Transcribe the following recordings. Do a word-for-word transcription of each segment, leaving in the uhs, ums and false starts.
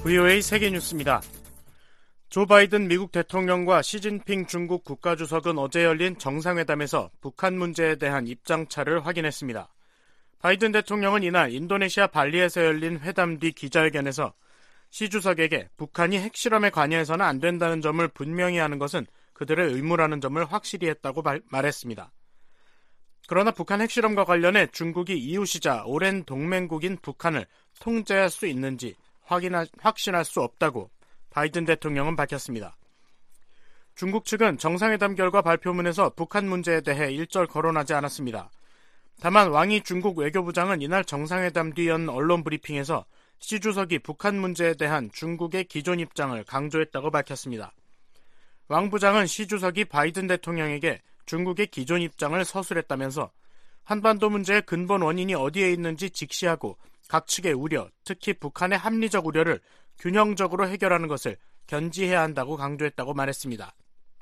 브이오에이 세계뉴스입니다. 조 바이든 미국 대통령과 시진핑 중국 국가주석은 어제 열린 정상회담에서 북한 문제에 대한 입장차를 확인했습니다. 바이든 대통령은 이날 인도네시아 발리에서 열린 회담 뒤 기자회견에서 시 주석에게 북한이 핵실험에 관여해서는 안 된다는 점을 분명히 하는 것은 그들의 의무라는 점을 확실히 했다고 말, 말했습니다. 그러나 북한 핵실험과 관련해 중국이 이웃이자 오랜 동맹국인 북한을 통제할 수 있는지 확인하, 확신할 수 없다고 바이든 대통령은 밝혔습니다. 중국 측은 정상회담 결과 발표문에서 북한 문제에 대해 일절 거론하지 않았습니다. 다만 왕이 중국 외교부장은 이날 정상회담 뒤 연 언론 브리핑에서 시 주석이 북한 문제에 대한 중국의 기존 입장을 강조했다고 밝혔습니다. 왕 부장은 시 주석이 바이든 대통령에게 중국의 기존 입장을 서술했다면서 한반도 문제의 근본 원인이 어디에 있는지 직시하고 각 측의 우려, 특히 북한의 합리적 우려를 균형적으로 해결하는 것을 견지해야 한다고 강조했다고 말했습니다.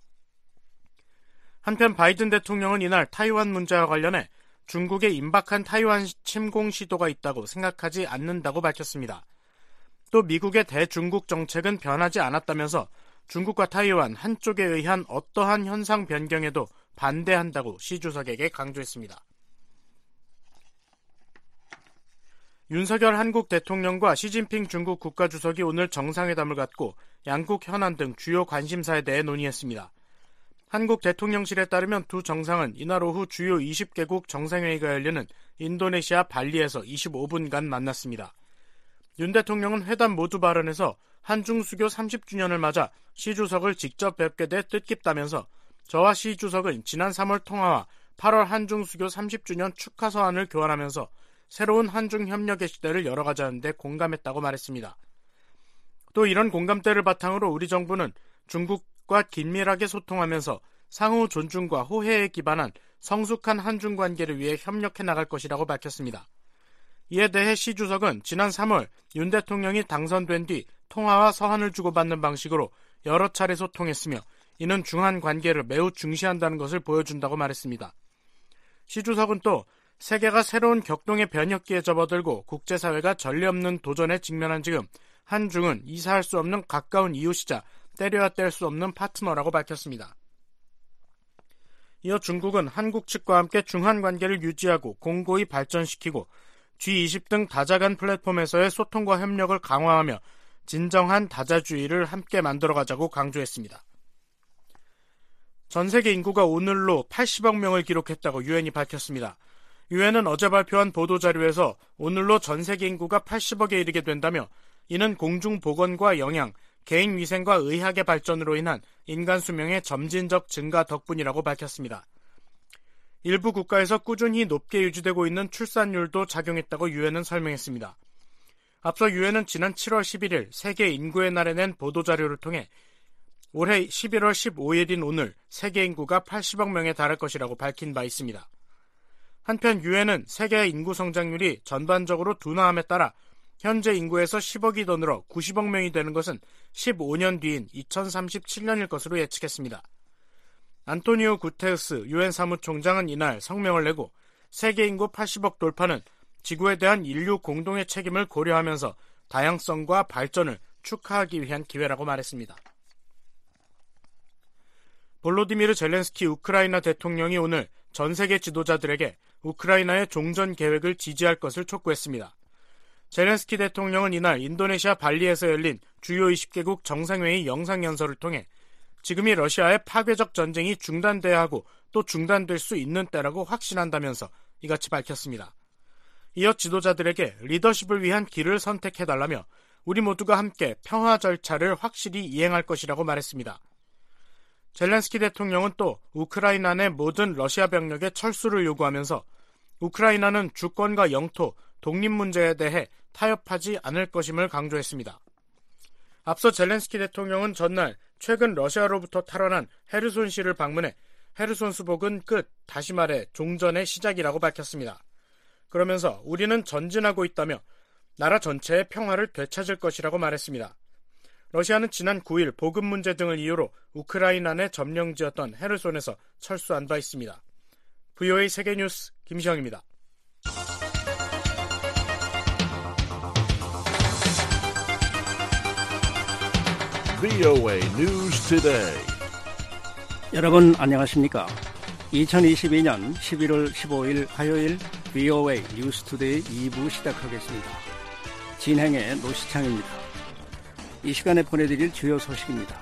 한편 바이든 대통령은 이날 타이완 문제와 관련해 중국의 임박한 타이완 침공 시도가 있다고 생각하지 않는다고 밝혔습니다. 또 미국의 대중국 정책은 변하지 않았다면서 중국과 타이완 한쪽에 의한 어떠한 현상 변경에도 반대한다고 시 주석에게 강조했습니다. 윤석열 한국 대통령과 시진핑 중국 국가주석이 오늘 정상회담을 갖고 양국 현안 등 주요 관심사에 대해 논의했습니다. 한국 대통령실에 따르면 두 정상은 이날 오후 주요 이십 개국 정상회의가 열리는 인도네시아 발리에서 이십오 분간 만났습니다. 윤 대통령은 회담 모두 발언에서 한중 수교 삼십 주년을 맞아 시 주석을 직접 뵙게 돼 뜻깊다면서 저와 시 주석은 지난 삼월 통화와 팔월 한중 수교 삼십 주년 축하 서한을 교환하면서 새로운 한중 협력의 시대를 열어가자는 데 공감했다고 말했습니다. 또 이런 공감대를 바탕으로 우리 정부는 중국과 긴밀하게 소통하면서 상호 존중과 호혜에 기반한 성숙한 한중 관계를 위해 협력해 나갈 것이라고 밝혔습니다. 이에 대해 시 주석은 지난 삼월 윤 대통령이 당선된 뒤 통화와 서한을 주고받는 방식으로 여러 차례 소통했으며 이는 중한 관계를 매우 중시한다는 것을 보여준다고 말했습니다. 시 주석은 또 세계가 새로운 격동의 변혁기에 접어들고 국제사회가 전례 없는 도전에 직면한 지금 한중은 이사할 수 없는 가까운 이웃이자 때려야 뗄 수 없는 파트너라고 밝혔습니다. 이어 중국은 한국 측과 함께 중한 관계를 유지하고 공고히 발전시키고 지 이십 등 다자간 플랫폼에서의 소통과 협력을 강화하며 진정한 다자주의를 함께 만들어가자고 강조했습니다. 전 세계 인구가 오늘로 팔십억 명을 기록했다고 유엔이 밝혔습니다. 유엔은 어제 발표한 보도자료에서 오늘로 전 세계 인구가 팔십억에 이르게 된다며 이는 공중보건과 영양, 개인위생과 의학의 발전으로 인한 인간 수명의 점진적 증가 덕분이라고 밝혔습니다. 일부 국가에서 꾸준히 높게 유지되고 있는 출산율도 작용했다고 유엔은 설명했습니다. 앞서 유엔은 지난 칠월 십일일 세계 인구의 날에 낸 보도자료를 통해 올해 십일월 십오일인 오늘 세계 인구가 팔십억 명에 달할 것이라고 밝힌 바 있습니다. 한편 유엔은 세계 인구 성장률이 전반적으로 둔화함에 따라 현재 인구에서 십억이 더 늘어 구십억 명이 되는 것은 십오 년 뒤인 이천삼십칠년일 것으로 예측했습니다. 안토니오 구테우스 유엔 사무총장은 이날 성명을 내고 세계 인구 팔십억 돌파는 지구에 대한 인류 공동의 책임을 고려하면서 다양성과 발전을 축하하기 위한 기회라고 말했습니다. 볼로디미르 젤렌스키 우크라이나 대통령이 오늘 전 세계 지도자들에게 우크라이나의 종전 계획을 지지할 것을 촉구했습니다. 젤렌스키 대통령은 이날 인도네시아 발리에서 열린 주요 이십 개국 정상회의 영상연설을 통해 지금이 러시아의 파괴적 전쟁이 중단돼야 하고 또 중단될 수 있는 때라고 확신한다면서 이같이 밝혔습니다. 이어 지도자들에게 리더십을 위한 길을 선택해달라며 우리 모두가 함께 평화 절차를 확실히 이행할 것이라고 말했습니다. 젤렌스키 대통령은 또 우크라이나 내 모든 러시아 병력의 철수를 요구하면서 우크라이나는 주권과 영토, 독립 문제에 대해 타협하지 않을 것임을 강조했습니다. 앞서 젤렌스키 대통령은 전날 최근 러시아로부터 탈환한 헤르손시를 방문해 헤르손 수복은 끝, 다시 말해 종전의 시작이라고 밝혔습니다. 그러면서 우리는 전진하고 있다며 나라 전체의 평화를 되찾을 것이라고 말했습니다. 러시아는 지난 구일 보급 문제 등을 이유로 우크라이나 내 점령지였던 헤르손에서 철수한 바 있습니다. 브이오에이 세계뉴스 김시영입니다. 브이오에이 News Today. 여러분 안녕하십니까? 이천이십이년 십일월 십오일 화요일 브이오에이 뉴스 투데이 이 부 시작하겠습니다. 진행의 노시창입니다. 이 시간에 보내드릴 주요 소식입니다.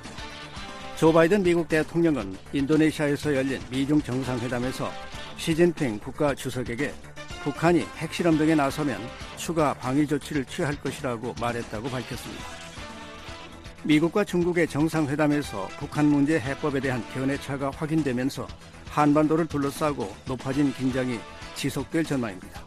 조 바이든 미국 대통령은 인도네시아에서 열린 미중 정상회담에서 시진핑 국가주석에게 북한이 핵실험 등에 나서면 추가 방위 조치를 취할 것이라고 말했다고 밝혔습니다. 미국과 중국의 정상회담에서 북한 문제 해법에 대한 견해차가 확인되면서 한반도를 둘러싸고 높아진 긴장이 지속될 전망입니다.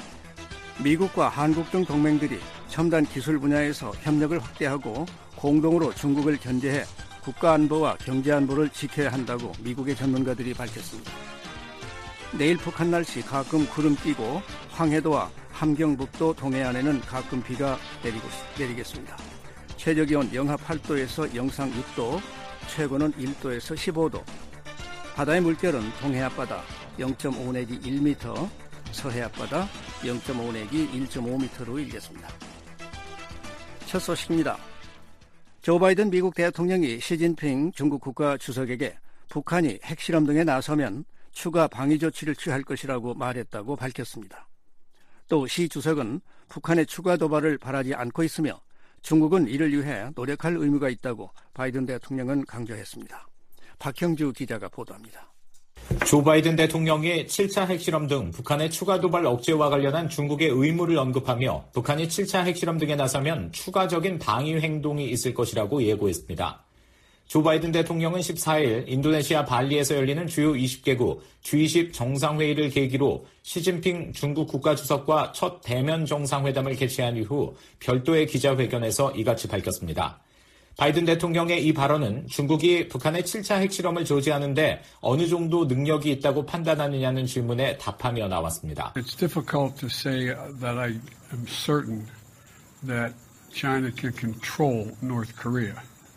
미국과 한국 등 동맹들이 첨단 기술 분야에서 협력을 확대하고 공동으로 중국을 견제해 국가안보와 경제안보를 지켜야 한다고 미국의 전문가들이 밝혔습니다. 내일 북한 날씨 가끔 구름 끼고 황해도와 함경북도 동해안에는 가끔 비가 내리고, 내리겠습니다. 최저기온 영하 팔도에서 영상 육도, 최고는 일도에서 십오도. 바다의 물결은 동해 앞바다 영 점 오 내지 일 미터, 서해 앞바다 영 점 오 내지 일 점 오 미터로 일겠습니다. 첫 소식입니다. 조 바이든 미국 대통령이 시진핑 중국 국가주석에게 북한이 핵실험 등에 나서면 추가 방위 조치를 취할 것이라고 말했다고 밝혔습니다. 또 시 주석은 북한의 추가 도발을 바라지 않고 있으며 중국은 이를 위해 노력할 의무가 있다고 바이든 대통령은 강조했습니다. 박형주 기자가 보도합니다. 조 바이든 대통령이 칠 차 핵실험 등 북한의 추가 도발 억제와 관련한 중국의 의무를 언급하며 북한이 칠 차 핵실험 등에 나서면 추가적인 방위 행동이 있을 것이라고 예고했습니다. 조 바이든 대통령은 십사일 인도네시아 발리에서 열리는 주요 이십 개국 지 이십 정상회의를 계기로 시진핑 중국 국가주석과 첫 대면 정상회담을 개최한 이후 별도의 기자회견에서 이같이 밝혔습니다. 바이든 대통령의 이 발언은 중국이 북한의 칠 차 핵실험을 저지하는데 어느 정도 능력이 있다고 판단하느냐는 질문에 답하며 나왔습니다. It's difficult to say that I am certain that China can control North Korea.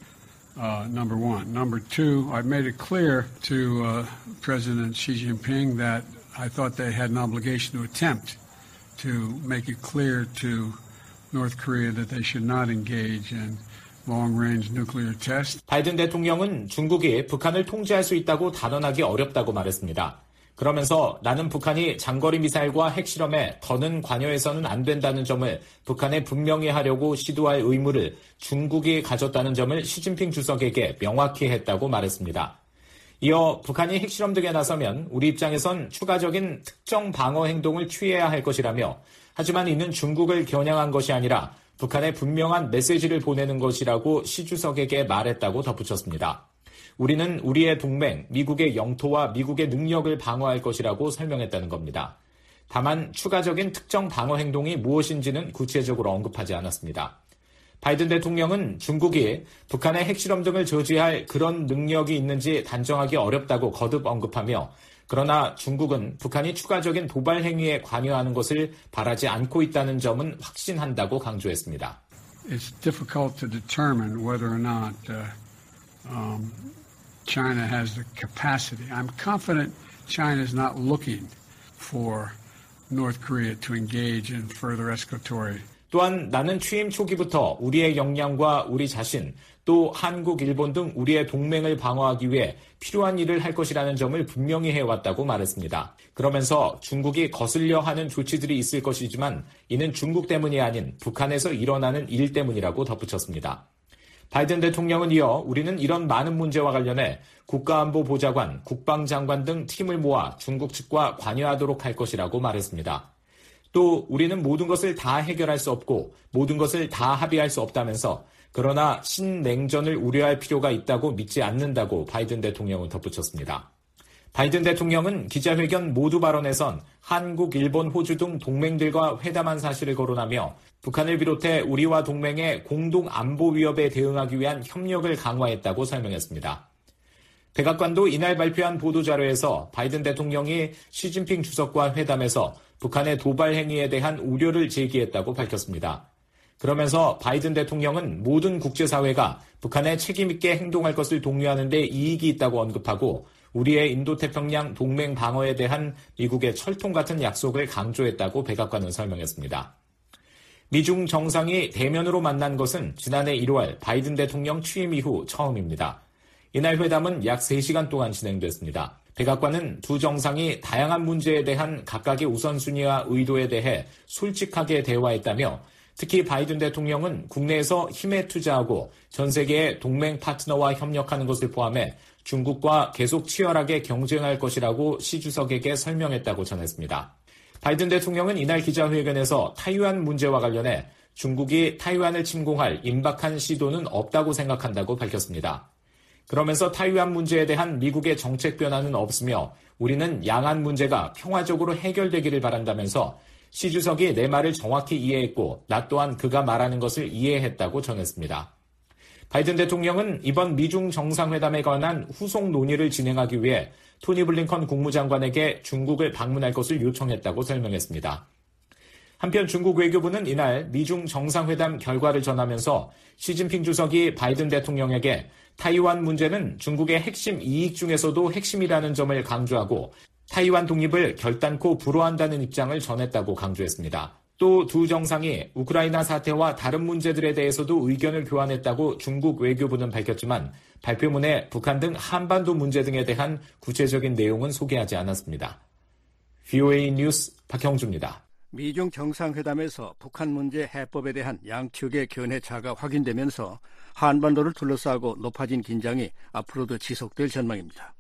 Uh, number one. Number two, I made it clear to uh, President Xi Jinping that I thought they had an obligation to attempt to make it clear to North Korea that they should not engage in long-range nuclear tests. 바이든 대통령은 중국이 북한을 통제할 수 있다고 단언하기 어렵다고 말했습니다. 그러면서 나는 북한이 장거리 미사일과 핵실험에 더는 관여해서는 안 된다는 점을 북한에 분명히 하려고 시도할 의무를 중국이 가졌다는 점을 시진핑 주석에게 명확히 했다고 말했습니다. 이어 북한이 핵실험 등에 나서면 우리 입장에선 추가적인 특정 방어 행동을 취해야 할 것이라며 하지만 이는 중국을 겨냥한 것이 아니라 북한에 분명한 메시지를 보내는 것이라고 시 주석에게 말했다고 덧붙였습니다. 우리는 우리의 동맹, 미국의 영토와 미국의 능력을 방어할 것이라고 설명했다는 겁니다. 다만 추가적인 특정 방어 행동이 무엇인지는 구체적으로 언급하지 않았습니다. 바이든 대통령은 중국이 북한의 핵실험 등을 저지할 그런 능력이 있는지 단정하기 어렵다고 거듭 언급하며 그러나 중국은 북한이 추가적인 도발 행위에 관여하는 것을 바라지 않고 있다는 점은 확신한다고 강조했습니다. It's difficult to determine whether or not uh, um, China has the capacity. I'm confident China is not looking for North Korea to engage in further escalatory. 또한 나는 취임 초기부터 우리의 역량과 우리 자신, 또 한국, 일본 등 우리의 동맹을 방어하기 위해 필요한 일을 할 것이라는 점을 분명히 해왔다고 말했습니다. 그러면서 중국이 거슬려 하는 조치들이 있을 것이지만 이는 중국 때문이 아닌 북한에서 일어나는 일 때문이라고 덧붙였습니다. 바이든 대통령은 이어 우리는 이런 많은 문제와 관련해 국가안보보좌관, 국방장관 등 팀을 모아 중국 측과 관여하도록 할 것이라고 말했습니다. 또 우리는 모든 것을 다 해결할 수 없고 모든 것을 다 합의할 수 없다면서 그러나 신냉전을 우려할 필요가 있다고 믿지 않는다고 바이든 대통령은 덧붙였습니다. 바이든 대통령은 기자회견 모두 발언에선 한국, 일본, 호주 등 동맹들과 회담한 사실을 거론하며 북한을 비롯해 우리와 동맹의 공동 안보 위협에 대응하기 위한 협력을 강화했다고 설명했습니다. 백악관도 이날 발표한 보도자료에서 바이든 대통령이 시진핑 주석과 회담에서 북한의 도발 행위에 대한 우려를 제기했다고 밝혔습니다. 그러면서 바이든 대통령은 모든 국제사회가 북한에 책임있게 행동할 것을 독려하는 데 이익이 있다고 언급하고 우리의 인도태평양 동맹 방어에 대한 미국의 철통 같은 약속을 강조했다고 백악관은 설명했습니다. 미중 정상이 대면으로 만난 것은 지난해 일월 바이든 대통령 취임 이후 처음입니다. 이날 회담은 약 세 시간 동안 진행됐습니다. 백악관은 두 정상이 다양한 문제에 대한 각각의 우선순위와 의도에 대해 솔직하게 대화했다며 특히 바이든 대통령은 국내에서 힘에 투자하고 전 세계의 동맹 파트너와 협력하는 것을 포함해 중국과 계속 치열하게 경쟁할 것이라고 시 주석에게 설명했다고 전했습니다. 바이든 대통령은 이날 기자회견에서 타이완 문제와 관련해 중국이 타이완을 침공할 임박한 시도는 없다고 생각한다고 밝혔습니다. 그러면서 타이완 문제에 대한 미국의 정책 변화는 없으며 우리는 양안 문제가 평화적으로 해결되기를 바란다면서 시 주석이 내 말을 정확히 이해했고 나 또한 그가 말하는 것을 이해했다고 전했습니다. 바이든 대통령은 이번 미중 정상회담에 관한 후속 논의를 진행하기 위해 토니 블링컨 국무장관에게 중국을 방문할 것을 요청했다고 설명했습니다. 한편 중국 외교부는 이날 미중 정상회담 결과를 전하면서 시진핑 주석이 바이든 대통령에게 타이완 문제는 중국의 핵심 이익 중에서도 핵심이라는 점을 강조하고 타이완 독립을 결단코 불허한다는 입장을 전했다고 강조했습니다. 또 두 정상이 우크라이나 사태와 다른 문제들에 대해서도 의견을 교환했다고 중국 외교부는 밝혔지만 발표문에 북한 등 한반도 문제 등에 대한 구체적인 내용은 소개하지 않았습니다. 브이오에이 뉴스 박형주입니다. 미중 정상회담에서 북한 문제 해법에 대한 양측의 견해차가 확인되면서 한반도를 둘러싸고 높아진 긴장이 앞으로도 지속될 전망입니다.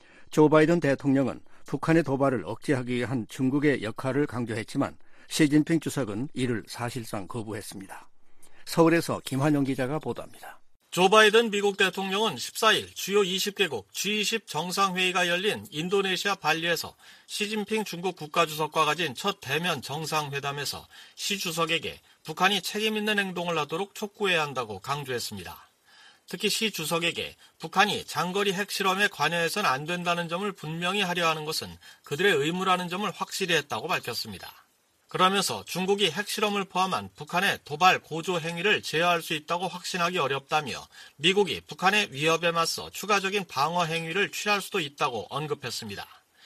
조 바이든 대통령은 북한의 도발을 억제하기 위한 중국의 역할을 강조했지만 시진핑 주석은 이를 사실상 거부했습니다. 서울에서 김환영 기자가 보도합니다. 조 바이든 미국 대통령은 십사일 주요 이십 개국 지 이십 정상회의가 열린 인도네시아 발리에서 시진핑 중국 국가주석과 가진 첫 대면 정상회담에서 시 주석에게 북한이 책임있는 행동을 하도록 촉구해야 한다고 강조했습니다. 특히 시 주석에게 북한이 장거리 핵실험에 관여해서는 안 된다는 점을 분명히 하려 하는 것은 그들의 의무라는 점을 확실히 했다고 밝혔습니다. 그러면서 중국이 핵실험을 포함한 북한의 도발 고조 행위를 제어할 수 있다고 확신하기 어렵다며 미국이 북한의 위협에 맞서 추가적인 방어 행위를 취할 수도 있다고 언급했습니다.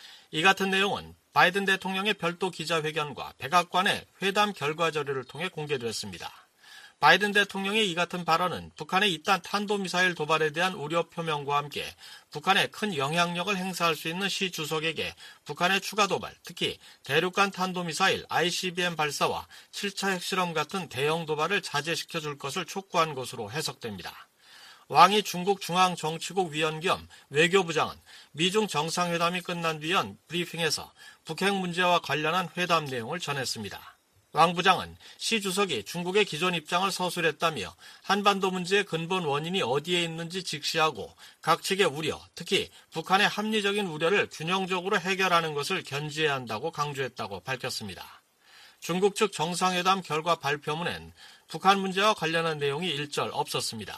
이 같은 내용은 바이든 대통령의 별도 기자회견과 백악관의 회담 결과 자료를 통해 공개됐습니다. 바이든 대통령의 이 같은 발언은 북한의 이딴 탄도미사일 도발에 대한 우려 표명과 함께 북한에 큰 영향력을 행사할 수 있는 시 주석에게 북한의 추가 도발, 특히 대륙간 탄도미사일 아이씨비엠 발사와 칠 차 핵실험 같은 대형 도발을 자제시켜 줄 것을 촉구한 것으로 해석됩니다. 왕이 중국 중앙정치국 위원 겸 외교부장은 미중 정상회담이 끝난 뒤 연 브리핑에서 북핵 문제와 관련한 회담 내용을 전했습니다. 왕 부장은 시 주석이 중국의 기존 입장을 서술했다며 한반도 문제의 근본 원인이 어디에 있는지 직시하고 각 측의 우려, 특히 북한의 합리적인 우려를 균형적으로 해결하는 것을 견지해야 한다고 강조했다고 밝혔습니다. 중국 측 정상회담 결과 발표문엔 북한 문제와 관련한 내용이 일절 없었습니다.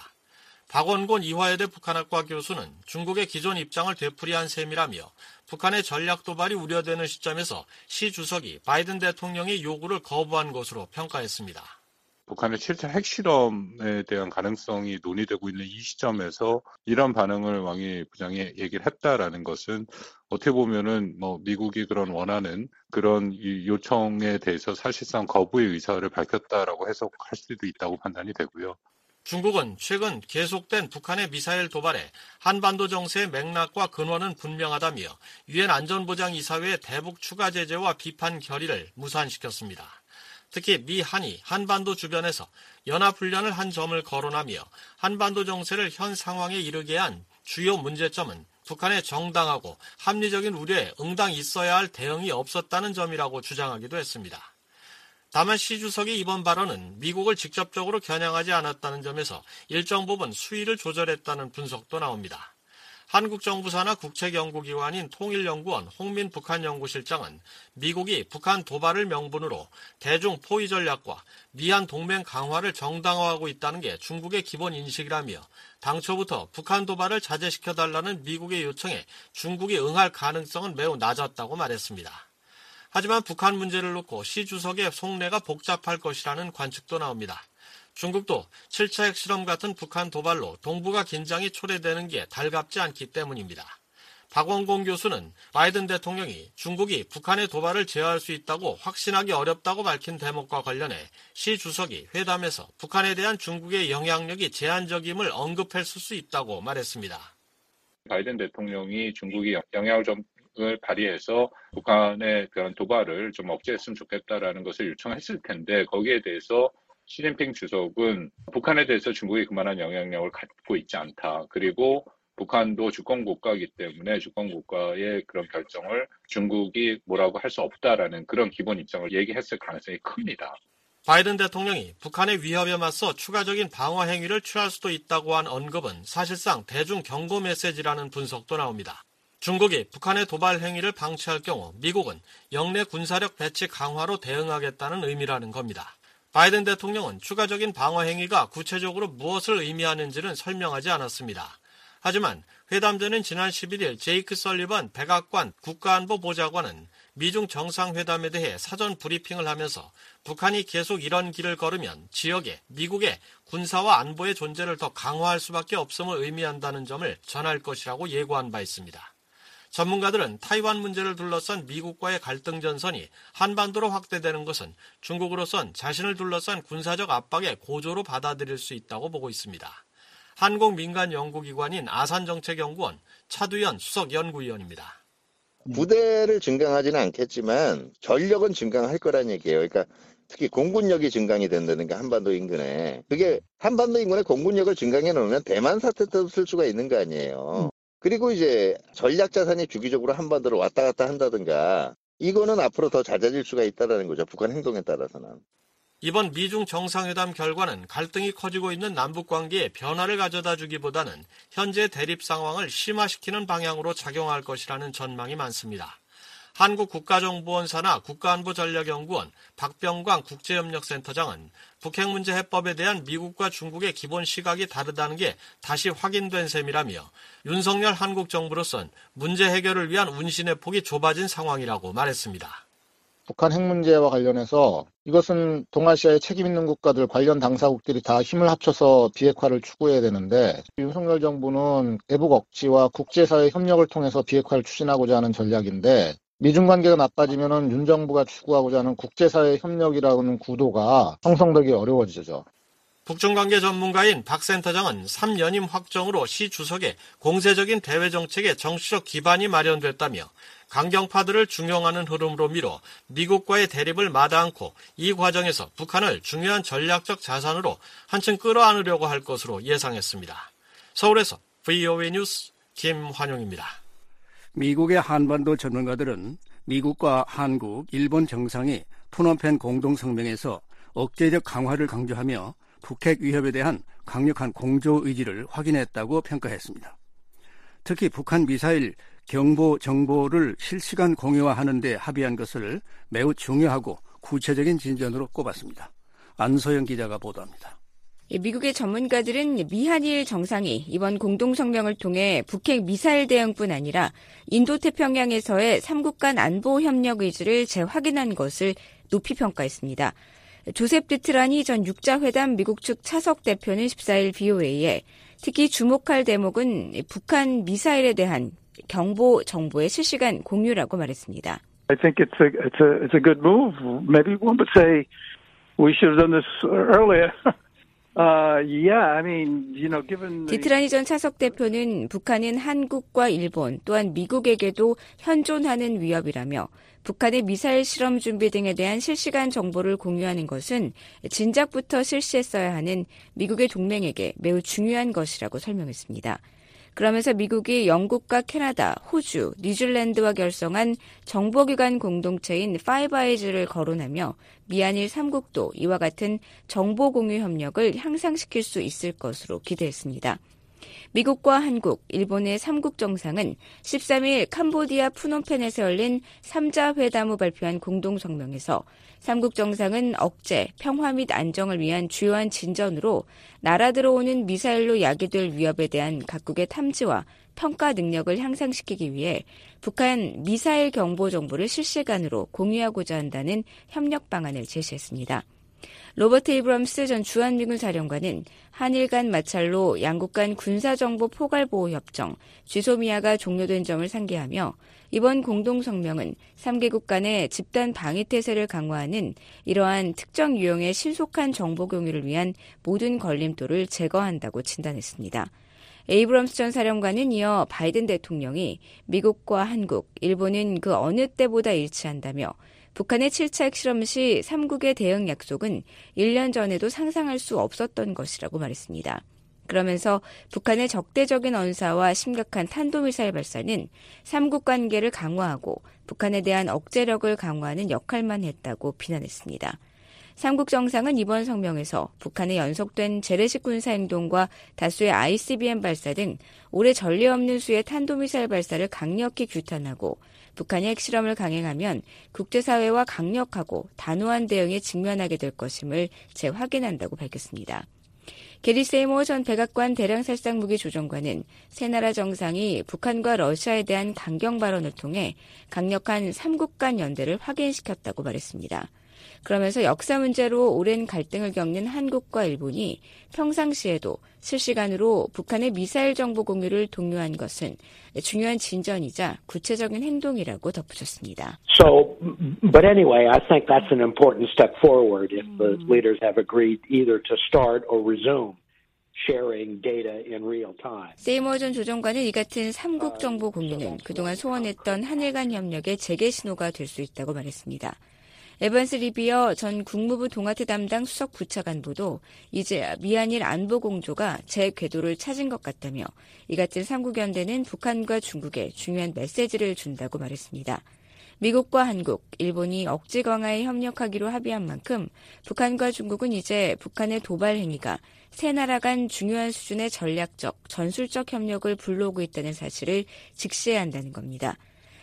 박원곤 이화여대 북한학과 교수는 중국의 기존 입장을 되풀이한 셈이라며 북한의 전략 도발이 우려되는 시점에서 시 주석이 바이든 대통령의 요구를 거부한 것으로 평가했습니다. 북한의 칠 차 핵실험에 대한 가능성이 논의되고 있는 이 시점에서 이런 반응을 왕이 부장이 얘기를 했다라는 것은 어떻게 보면은 뭐 미국이 그런 원하는 그런 이 요청에 대해서 사실상 거부의 의사를 밝혔다라고 해석할 수도 있다고 판단이 되고요. 중국은 최근 계속된 북한의 미사일 도발에 한반도 정세의 맥락과 근원은 분명하다며 유엔 안전보장이사회의 대북 추가 제재와 비판 결의를 무산시켰습니다. 특히 미, 한이 한반도 주변에서 연합훈련을 한 점을 거론하며 한반도 정세를 현 상황에 이르게 한 주요 문제점은 북한의 정당하고 합리적인 우려에 응당 있어야 할 대응이 없었다는 점이라고 주장하기도 했습니다. 다만 시 주석의 이번 발언은 미국을 직접적으로 겨냥하지 않았다는 점에서 일정 부분 수위를 조절했다는 분석도 나옵니다. 한국 정부 산하 국책연구기관인 통일연구원 홍민 북한연구실장은 미국이 북한 도발을 명분으로 대중 포위 전략과 미한 동맹 강화를 정당화하고 있다는 게 중국의 기본 인식이라며 당초부터 북한 도발을 자제시켜달라는 미국의 요청에 중국이 응할 가능성은 매우 낮았다고 말했습니다. 하지만 북한 문제를 놓고 시 주석의 속내가 복잡할 것이라는 관측도 나옵니다. 중국도 칠 차 핵실험 같은 북한 도발로 동북아 긴장이 초래되는 게 달갑지 않기 때문입니다. 박원공 교수는 바이든 대통령이 중국이 북한의 도발을 제어할 수 있다고 확신하기 어렵다고 밝힌 대목과 관련해 시 주석이 회담에서 북한에 대한 중국의 영향력이 제한적임을 언급했을 수 있다고 말했습니다. 바이든 대통령이 중국이 영향력을 발휘해서 북한의 그런 도발을 좀 억제했으면 좋겠다라는 것을 요청했을 텐데 거기에 대해서 시진핑 주석은 북한에 대해서 중국이 그만한 영향력을 갖고 있지 않다. 그리고 북한도 주권국가이기 때문에 주권국가의 그런 결정을 중국이 뭐라고 할 수 없다라는 그런 기본 입장을 얘기했을 가능성이 큽니다. 바이든 대통령이 북한의 위협에 맞서 추가적인 방어 행위를 취할 수도 있다고 한 언급은 사실상 대중 경고 메시지라는 분석도 나옵니다. 중국이 북한의 도발 행위를 방치할 경우 미국은 영내 군사력 배치 강화로 대응하겠다는 의미라는 겁니다. 바이든 대통령은 추가적인 방어 행위가 구체적으로 무엇을 의미하는지는 설명하지 않았습니다. 하지만 회담 전인 지난 십일일 제이크 설리번 백악관 국가안보보좌관은 미중 정상회담에 대해 사전 브리핑을 하면서 북한이 계속 이런 길을 걸으면 지역에 미국의 군사와 안보의 존재를 더 강화할 수밖에 없음을 의미한다는 점을 전할 것이라고 예고한 바 있습니다. 전문가들은 타이완 문제를 둘러싼 미국과의 갈등 전선이 한반도로 확대되는 것은 중국으로선 자신을 둘러싼 군사적 압박의 고조로 받아들일 수 있다고 보고 있습니다. 한국민간연구기관인 아산정책연구원 차두현 수석연구위원입니다. 부대를 증강하지는 않겠지만 전력은 증강할 거란 얘기예요. 그러니까 특히 공군력이 증강이 된다는 게 한반도 인근에. 그게 한반도 인근에 공군력을 증강해 놓으면 대만 사태 때도 쓸 수가 있는 거 아니에요. 그리고 이제 전략자산이 주기적으로 한반도로 왔다 갔다 한다든가 이거는 앞으로 더 잦아질 수가 있다는 거죠. 북한 행동에 따라서는. 이번 미중 정상회담 결과는 갈등이 커지고 있는 남북관계에 변화를 가져다 주기보다는 현재 대립 상황을 심화시키는 방향으로 작용할 것이라는 전망이 많습니다. 한국국가정보원 산하 국가안보전략연구원 박병광 국제협력센터장은 북핵 문제 해법에 대한 미국과 중국의 기본 시각이 다르다는 게 다시 확인된 셈이라며 윤석열 한국 정부로선 문제 해결을 위한 운신의 폭이 좁아진 상황이라고 말했습니다. 북한 핵 문제와 관련해서 이것은 동아시아에 책임 있는 국가들 관련 당사국들이 다 힘을 합쳐서 비핵화를 추구해야 되는데 윤석열 정부는 대북 억지와 국제사회 협력을 통해서 비핵화를 추진하고자 하는 전략인데 미중 관계가 나빠지면은 윤 정부가 추구하고자 하는 국제사회 협력이라는 구도가 형성되기 어려워지죠. 북중관계 전문가인 박 센터장은 삼 연임 확정으로 시 주석의 공세적인 대외 정책에 정치적 기반이 마련됐다며 강경파들을 중용하는 흐름으로 밀어 미국과의 대립을 마다않고 이 과정에서 북한을 중요한 전략적 자산으로 한층 끌어안으려고 할 것으로 예상했습니다. 서울에서 브이오에이 뉴스 김환용입니다. 미국의 한반도 전문가들은 미국과 한국, 일본 정상이 푸놈펜 공동성명에서 억제적 강화를 강조하며 북핵 위협에 대한 강력한 공조 의지를 확인했다고 평가했습니다. 특히 북한 미사일 경보 정보를 실시간 공유화하는 데 합의한 것을 매우 중요하고 구체적인 진전으로 꼽았습니다. 안소영 기자가 보도합니다. 미국의 전문가들은 미한일 정상이 이번 공동성명을 통해 북핵 미사일 대응뿐 아니라 인도태평양에서의 삼국 간 안보 협력 의지를 재확인한 것을 높이 평가했습니다. 조셉 드트라니 전 육자회담 미국 측 차석 대표는 십사일 브이오에이에 특히 주목할 대목은 북한 미사일에 대한 경보 정보의 실시간 공유라고 말했습니다. I think it's a it's a it's a good move. Maybe one would say we should have done this earlier. Uh, yeah, I mean, you know, given the... 디트라니 전 차석 대표는 북한은 한국과 일본 또한 미국에게도 현존하는 위협이라며 북한의 미사일 실험 준비 등에 대한 실시간 정보를 공유하는 것은 진작부터 실시했어야 하는 미국의 동맹에게 매우 중요한 것이라고 설명했습니다. 그러면서 미국이 영국과 캐나다, 호주, 뉴질랜드와 결성한 정보기관 공동체인 파이브 아이즈를 거론하며 미한일 삼국도 이와 같은 정보 공유 협력을 향상시킬 수 있을 것으로 기대했습니다. 미국과 한국, 일본의 삼국 정상은 십삼일 캄보디아 푸놈펜에서 열린 삼자 회담 후 발표한 공동성명에서 삼국 정상은 억제, 평화 및 안정을 위한 주요한 진전으로 날아들어 오는 미사일로 야기될 위협에 대한 각국의 탐지와 평가 능력을 향상시키기 위해 북한 미사일 경보 정보를 실시간으로 공유하고자 한다는 협력 방안을 제시했습니다. 로버트 에이브럼스 전 주한미군 사령관은 한일 간 마찰로 양국 간 군사정보 포괄보호협정 쥐소미아가 종료된 점을 상기하며 이번 공동성명은 삼 개국 간의 집단 방위태세를 강화하는 이러한 특정 유형의 신속한 정보 공유를 위한 모든 걸림돌을 제거한다고 진단했습니다. 에이브럼스 전 사령관은 이어 바이든 대통령이 미국과 한국, 일본은 그 어느 때보다 일치한다며 북한의 칠 차 핵실험 시 삼국의 대응 약속은 일 년 전에도 상상할 수 없었던 것이라고 말했습니다. 그러면서 북한의 적대적인 언사와 심각한 탄도미사일 발사는 삼국 관계를 강화하고 북한에 대한 억제력을 강화하는 역할만 했다고 비난했습니다. 삼국 정상은 이번 성명에서 북한의 연속된 재래식 군사행동과 다수의 아이씨비엠 발사 등 올해 전례 없는 수의 탄도미사일 발사를 강력히 규탄하고 북한이 핵실험을 강행하면 국제사회와 강력하고 단호한 대응에 직면하게 될 것임을 재확인한다고 밝혔습니다. 게리 세이모어 전 백악관 대량살상무기 조정관은 세 나라 정상이 북한과 러시아에 대한 강경 발언을 통해 강력한 삼국 간 연대를 확인시켰다고 말했습니다. 그러면서 역사 문제로 오랜 갈등을 겪는 한국과 일본이 평상시에도 실시간으로 북한의 미사일 정보 공유를 독려한 것은 중요한 진전이자 구체적인 행동이라고 덧붙였습니다. So, but anyway, I think that's an important step forward if the leaders have agreed either to start or resume sharing data in real time. 세이모어 전 조정관은 이 같은 삼국 정보 공유는 그동안 소원했던 한일 간 협력의 재개 신호가 될 수 있다고 말했습니다. 에반스 리비어 전 국무부 동아태 담당 수석 부차관보도 이제 미한일 안보 공조가 제 궤도를 찾은 것 같다며 이 같은 삼국 연대는 북한과 중국에 중요한 메시지를 준다고 말했습니다. 미국과 한국, 일본이 억지 강화에 협력하기로 합의한 만큼 북한과 중국은 이제 북한의 도발 행위가 세 나라 간 중요한 수준의 전략적, 전술적 협력을 불러오고 있다는 사실을 직시해야 한다는 겁니다.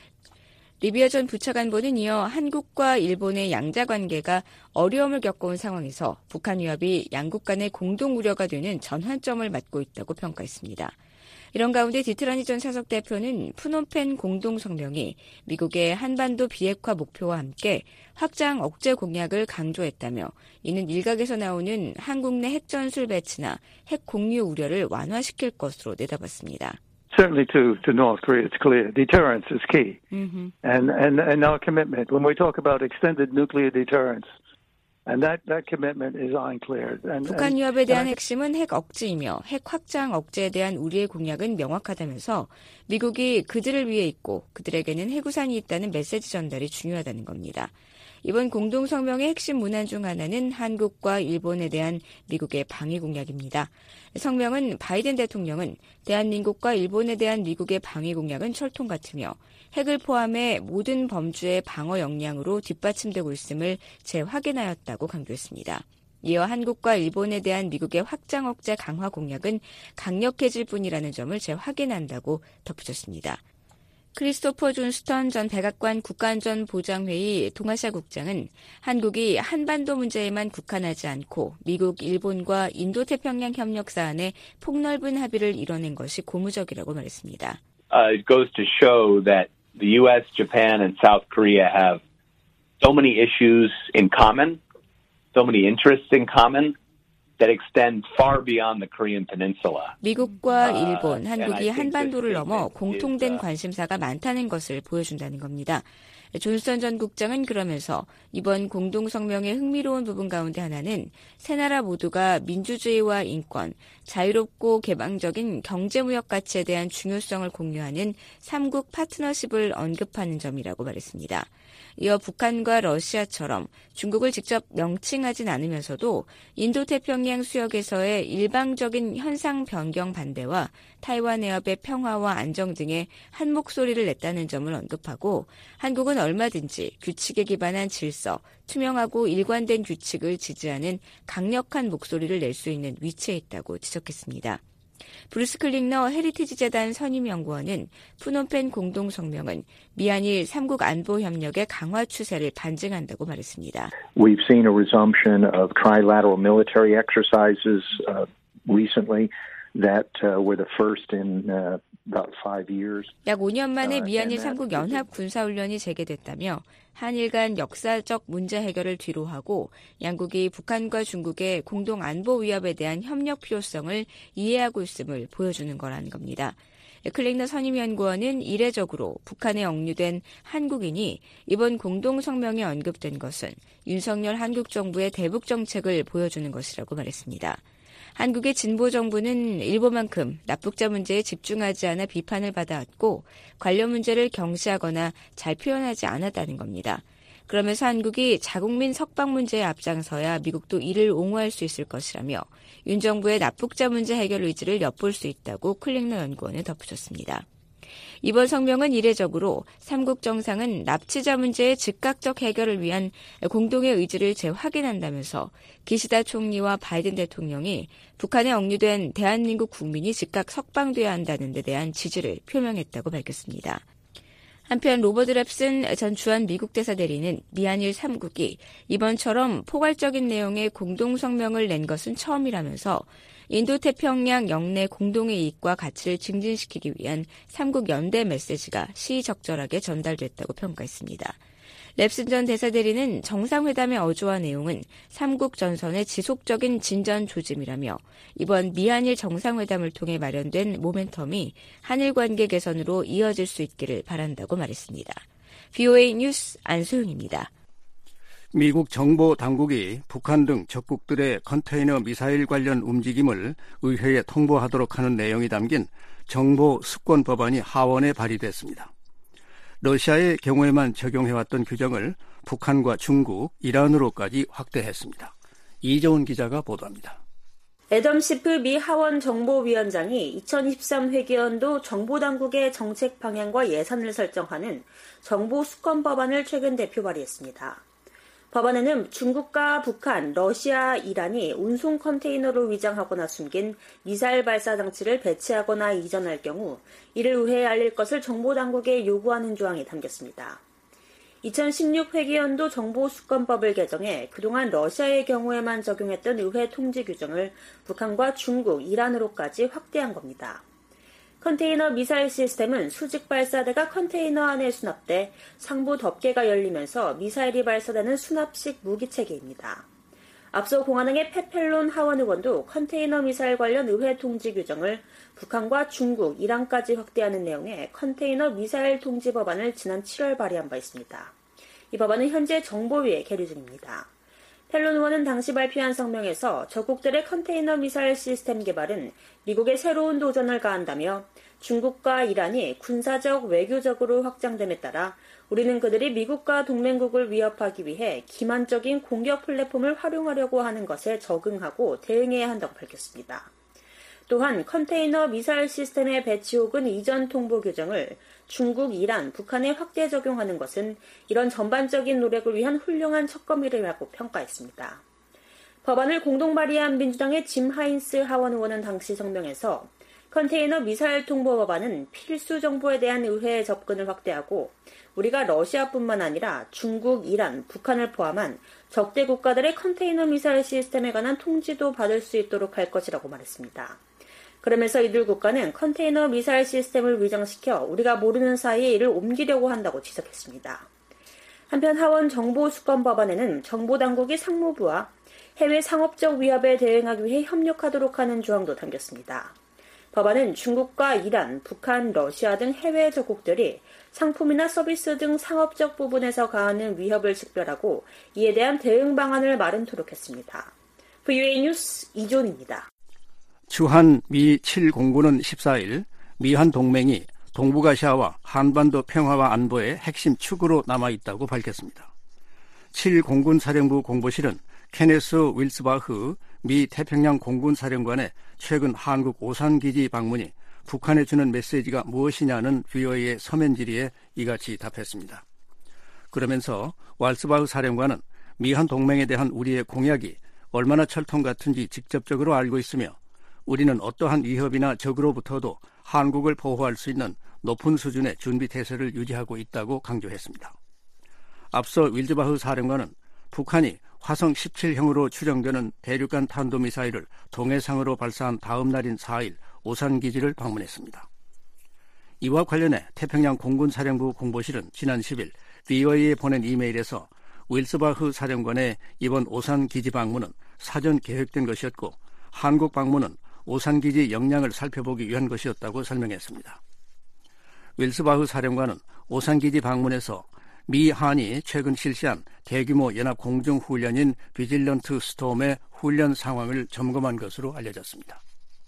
리비어 전 부차관보는 이어 한국과 일본의 양자 관계가 어려움을 겪어온 상황에서 북한 위협이 양국 간의 공동 우려가 되는 전환점을 맞고 있다고 평가했습니다. 이런 가운데 디트라니 전 사석 대표는 푸놈펜 공동성명이 미국의 한반도 비핵화 목표와 함께 확장 억제 공약을 강조했다며 이는 일각에서 나오는 한국 내 핵전술 배치나 핵 공유 우려를 완화시킬 것으로 내다봤습니다. Certainly to, to North Korea, it's clear. Deterrence is key. Mm-hmm. And, and, and our commitment, when we talk about extended nuclear deterrence, and that, that commitment is ironclad. And, 북한 위협에 대한 핵심은 핵 억제이며 핵 확장 억제에 대한 우리의 공약은 명확하다면서 미국이 그들을 위해 있고 그들에게는 핵우산이 있다는 메시지 전달이 중요하다는 겁니다. 이번 공동성명의 핵심 문안 중 하나는 한국과 일본에 대한 미국의 방위 공약입니다. 성명은 바이든 대통령은 대한민국과 일본에 대한 미국의 방위 공약은 철통 같으며 핵을 포함해 모든 범주의 방어 역량으로 뒷받침되고 있음을 재확인하였다고 강조했습니다. 이어 한국과 일본에 대한 미국의 확장 억제 강화 공약은 강력해질 뿐이라는 점을 재확인한다고 덧붙였습니다. 크리스토퍼 존스턴 전 백악관 국가안전보장회의 동아시아 국장은 한국이 한반도 문제에만 국한하지 않고 미국, 일본과 인도태평양 협력 사안에 폭넓은 합의를 이뤄낸 것이 고무적이라고 말했습니다. Uh, it goes to show that the U S, Japan, and South Korea have so many issues in common, so many interests in common. that extend far beyond the Korean Peninsula. 미국과 일본, 한국이 한반도를 넘어 공통된 관심사가 많다는 것을 보여준다는 겁니다. 존슨 전 국장은 그러면서 이번 공동성명의 흥미로운 부분 가운데 하나는 세 나라 모두가 민주주의와 인권, 자유롭고 개방적인 경제무역 가치에 대한 중요성을 공유하는 삼국 파트너십을 언급하는 점이라고 말했습니다. 이어 북한과 러시아처럼 중국을 직접 명칭하진 않으면서도 인도태평양 수역에서의 일방적인 현상 변경 반대와 타이완 해협의 평화와 안정 등의 한 목소리를 냈다는 점을 언급하고 한국은 얼마든지 규칙에 기반한 질서, 투명하고 일관된 규칙을 지지하는 강력한 목소리를 낼 수 있는 위치에 있다고 지적했습니다. 브루스 클링너 헤리티지 재단 선임연구원은 푸놈펜 공동성명은 미한일 삼국 안보 협력의 강화 추세를 반증한다고 말했습니다. We've seen a resumption of trilateral military exercises uh, recently. that uh, we're the first in uh, about five years. 약 오 년 만에 미한일 삼국 연합 군사훈련이 재개됐다며 한일 간 역사적 문제 해결을 뒤로하고 양국이 북한과 중국의 공동 안보 위협에 대한 협력 필요성을 이해하고 있음을 보여주는 거라는 겁니다. 클링너 선임연구원은 이례적으로 북한에 억류된 한국인이 이번 공동성명에 언급된 것은 윤석열 한국 정부의 대북 정책을 보여주는 것이라고 말했습니다. 한국의 진보 정부는 일본만큼 납북자 문제에 집중하지 않아 비판을 받아왔고 관련 문제를 경시하거나 잘 표현하지 않았다는 겁니다. 그러면서 한국이 자국민 석방 문제에 앞장서야 미국도 이를 옹호할 수 있을 것이라며 윤 정부의 납북자 문제 해결 의지를 엿볼 수 있다고 클링너 연구원은 덧붙였습니다. 이번 성명은 이례적으로 삼국 정상은 납치자 문제의 즉각적 해결을 위한 공동의 의지를 재확인한다면서 기시다 총리와 바이든 대통령이 북한에 억류된 대한민국 국민이 즉각 석방돼야 한다는 데 대한 지지를 표명했다고 밝혔습니다. 한편 로버트 랩슨 전 주한 미국 대사 대리는 미한일 삼국이 이번처럼 포괄적인 내용의 공동성명을 낸 것은 처음이라면서 인도태평양 영내 공동의 이익과 가치를 증진시키기 위한 삼국 연대 메시지가 시의적절하게 전달됐다고 평가했습니다. 랩슨 전 대사대리는 정상회담의 어조와 내용은 삼국 전선의 지속적인 진전 조짐이라며 이번 미한일 정상회담을 통해 마련된 모멘텀이 한일 관계 개선으로 이어질 수 있기를 바란다고 말했습니다. 브이오에이 뉴스 안소영입니다. 미국 정보 당국이 북한 등 적국들의 컨테이너 미사일 관련 움직임을 의회에 통보하도록 하는 내용이 담긴 정보 습권 법안이 하원에 발의됐습니다. 러시아의 경우에만 적용해왔던 규정을 북한과 중국, 이란으로까지 확대했습니다. 이재훈 기자가 보도합니다. 애덤 시프 미 하원 정보위원장이 이천이십삼 회계연도 정보당국의 정책 방향과 예산을 설정하는 정보 습권 법안을 최근 대표 발의했습니다. 법안에는 중국과 북한, 러시아, 이란이 운송 컨테이너로 위장하거나 숨긴 미사일 발사 장치를 배치하거나 이전할 경우 이를 의회에 알릴 것을 정보당국에 요구하는 조항이 담겼습니다. 이천십육 회계연도 정보수권법을 개정해 그동안 러시아의 경우에만 적용했던 의회 통지 규정을 북한과 중국, 이란으로까지 확대한 겁니다. 컨테이너 미사일 시스템은 수직 발사대가 컨테이너 안에 수납돼 상부 덮개가 열리면서 미사일이 발사되는 수납식 무기체계입니다. 앞서 공화당의 페펠론 하원 의원도 컨테이너 미사일 관련 의회 통지 규정을 북한과 중국, 이란까지 확대하는 내용의 컨테이너 미사일 통지 법안을 지난 칠월 발의한 바 있습니다. 이 법안은 현재 정보위에 계류 중입니다. 펠론 의원은 당시 발표한 성명에서 적국들의 컨테이너 미사일 시스템 개발은 미국의 새로운 도전을 가한다며 중국과 이란이 군사적, 외교적으로 확장됨에 따라 우리는 그들이 미국과 동맹국을 위협하기 위해 기만적인 공격 플랫폼을 활용하려고 하는 것에 적응하고 대응해야 한다고 밝혔습니다. 또한 컨테이너 미사일 시스템의 배치 혹은 이전 통보 규정을 중국, 이란, 북한에 확대 적용하는 것은 이런 전반적인 노력을 위한 훌륭한 첫걸음이라고 평가했습니다. 법안을 공동 발의한 민주당의 짐 하인스 하원 의원은 당시 성명에서 컨테이너 미사일 통보 법안은 필수 정보에 대한 의회의 접근을 확대하고 우리가 러시아뿐만 아니라 중국, 이란, 북한을 포함한 적대 국가들의 컨테이너 미사일 시스템에 관한 통지도 받을 수 있도록 할 것이라고 말했습니다. 그러면서 이들 국가는 컨테이너 미사일 시스템을 위장시켜 우리가 모르는 사이에 이를 옮기려고 한다고 지적했습니다. 한편 하원 정보수권 법안에는 정보당국이 상무부와 해외 상업적 위협에 대응하기 위해 협력하도록 하는 조항도 담겼습니다. 법안은 중국과 이란, 북한, 러시아 등 해외 적국들이 상품이나 서비스 등 상업적 부분에서 가하는 위협을 식별하고 이에 대한 대응 방안을 마련토록 했습니다. 브이오에이 뉴스 이존입니다. 주한 미 칠 공군은 십사일 미한 동맹이 동북아시아와 한반도 평화와 안보의 핵심 축으로 남아있다고 밝혔습니다. 칠 공군 사령부 공보실은 케네스 윌스바흐 미 태평양 공군 사령관의 최근 한국 오산기지 방문이 북한에 주는 메시지가 무엇이냐는 브이오에이의 서면 질의에 이같이 답했습니다. 그러면서 왈스바흐 사령관은 미한 동맹에 대한 우리의 공약이 얼마나 철통 같은지 직접적으로 알고 있으며 우리는 어떠한 위협이나 적으로부터도 한국을 보호할 수 있는 높은 수준의 준비 태세를 유지하고 있다고 강조했습니다. 앞서 윌즈바흐 사령관은 북한이 화성 십칠형으로 추정되는 대륙간 탄도미사일을 동해상으로 발사한 다음 날인 사일 오산기지를 방문했습니다. 이와 관련해 태평양 공군사령부 공보실은 지난 십일 브이오에이에 보낸 이메일에서 윌스바흐 사령관의 이번 오산기지 방문은 사전 계획된 것이었고 한국 방문은 오산기지 역량을 살펴보기 위한 것이었다고 설명했습니다. 윌스바흐 사령관은 오산기지 방문에서 미, 한이 최근 실시한 대규모 연합 공중훈련인 비질런트 스톰의 훈련 상황을 점검한 것으로 알려졌습니다.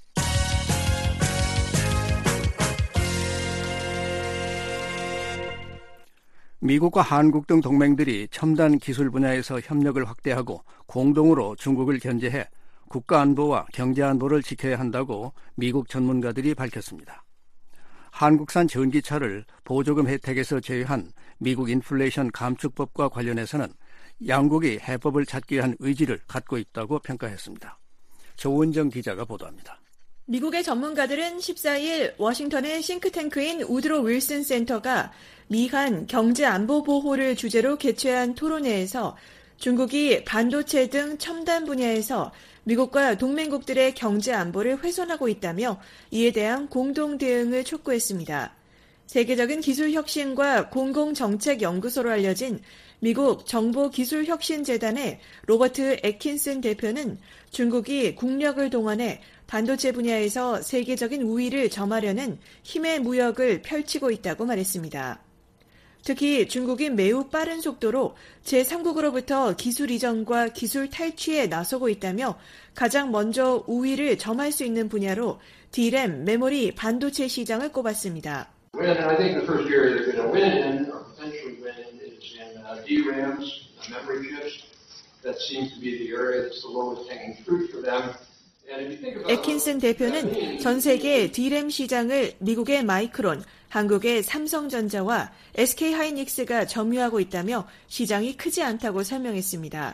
미국과 한국 등 동맹들이 첨단 기술 분야에서 협력을 확대하고 공동으로 중국을 견제해 국가안보와 경제안보를 지켜야 한다고 미국 전문가들이 밝혔습니다. 한국산 전기차를 보조금 혜택에서 제외한 미국 인플레이션 감축법과 관련해서는 양국이 해법을 찾기 위한 의지를 갖고 있다고 평가했습니다. 조은정 기자가 보도합니다. 미국의 전문가들은 십사일 워싱턴의 싱크탱크인 우드로 윌슨 센터가 미한 경제안보 보호를 주제로 개최한 토론회에서 중국이 반도체 등 첨단 분야에서 미국과 동맹국들의 경제 안보를 훼손하고 있다며 이에 대한 공동 대응을 촉구했습니다. 세계적인 기술 혁신과 공공정책연구소로 알려진 미국 정보기술혁신재단의 로버트 애킨슨 대표는 중국이 국력을 동원해 반도체 분야에서 세계적인 우위를 점하려는 힘의 무역을 펼치고 있다고 말했습니다. 특히 중국이 매우 빠른 속도로 제삼국으로부터 기술 이전과 기술 탈취에 나서고 있다며 가장 먼저 우위를 점할 수 있는 분야로 디램, 메모리, 반도체 시장을 꼽았습니다. When I think the first area they're going to win in, or potentially win in, is in uh, D RAMs, uh, memory chips. That seems to be the area that's the lowest hanging fruit for them. 애킨슨 대표는 전 세계 디램 시장을 미국의 마이크론, 한국의 삼성전자와 에스케이하이닉스가 점유하고 있다며 시장이 크지 않다고 설명했습니다.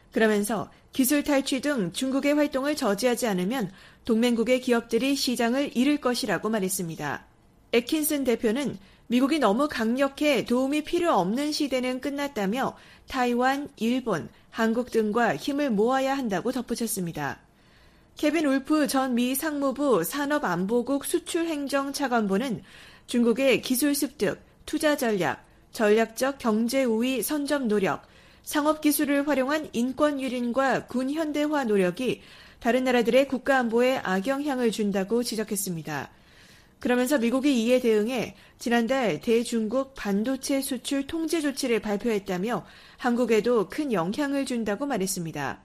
그러면서 기술 탈취 등 중국의 활동을 저지하지 않으면 동맹국의 기업들이 시장을 잃을 것이라고 말했습니다. 애킨슨 대표는 미국이 너무 강력해 도움이 필요 없는 시대는 끝났다며 타이완, 일본, 한국 등과 힘을 모아야 한다고 덧붙였습니다. 케빈 울프 전 미 상무부 산업안보국 수출행정차관보는 중국의 기술 습득, 투자 전략, 전략적 경제 우위 선점 노력, 상업기술을 활용한 인권 유린과 군 현대화 노력이 다른 나라들의 국가안보에 악영향을 준다고 지적했습니다. 그러면서 미국이 이에 대응해 지난달 대중국 반도체 수출 통제 조치를 발표했다며 한국에도 큰 영향을 준다고 말했습니다.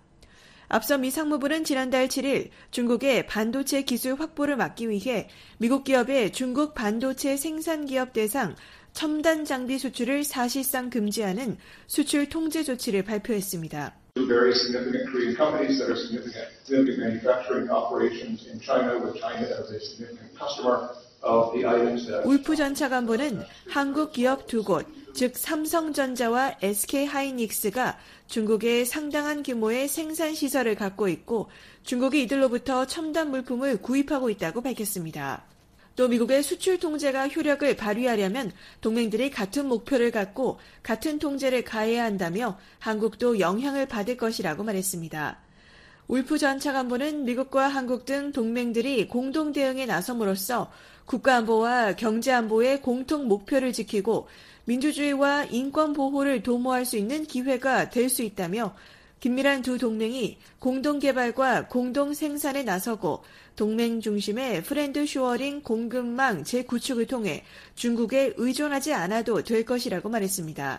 앞서 미 상무부는 지난달 칠일 중국의 반도체 기술 확보를 막기 위해 미국 기업의 중국 반도체 생산기업 대상 첨단 장비 수출을 사실상 금지하는 수출 통제 조치를 발표했습니다. Very significant Korean companies that are significant, significant manufacturing operations in China, with China as a significant customer of the items that. 울프 전 차관보는 한국 기업 두 곳, 즉 삼성전자와 에스케이하이닉스가 중국에 상당한 규모의 생산 시설을 갖고 있고 중국이 이들로부터 첨단 물품을 구입하고 있다고 밝혔습니다. 또 미국의 수출 통제가 효력을 발휘하려면 동맹들이 같은 목표를 갖고 같은 통제를 가해야 한다며 한국도 영향을 받을 것이라고 말했습니다. 울프 전 차관보는 미국과 한국 등 동맹들이 공동 대응에 나섬으로써 국가안보와 경제안보의 공통 목표를 지키고 민주주의와 인권 보호를 도모할 수 있는 기회가 될 수 있다며 긴밀한 두 동맹이 공동 개발과 공동 생산에 나서고 동맹 중심의 프렌드 슈어링 공급망 재구축을 통해 중국에 의존하지 않아도 될 것이라고 말했습니다.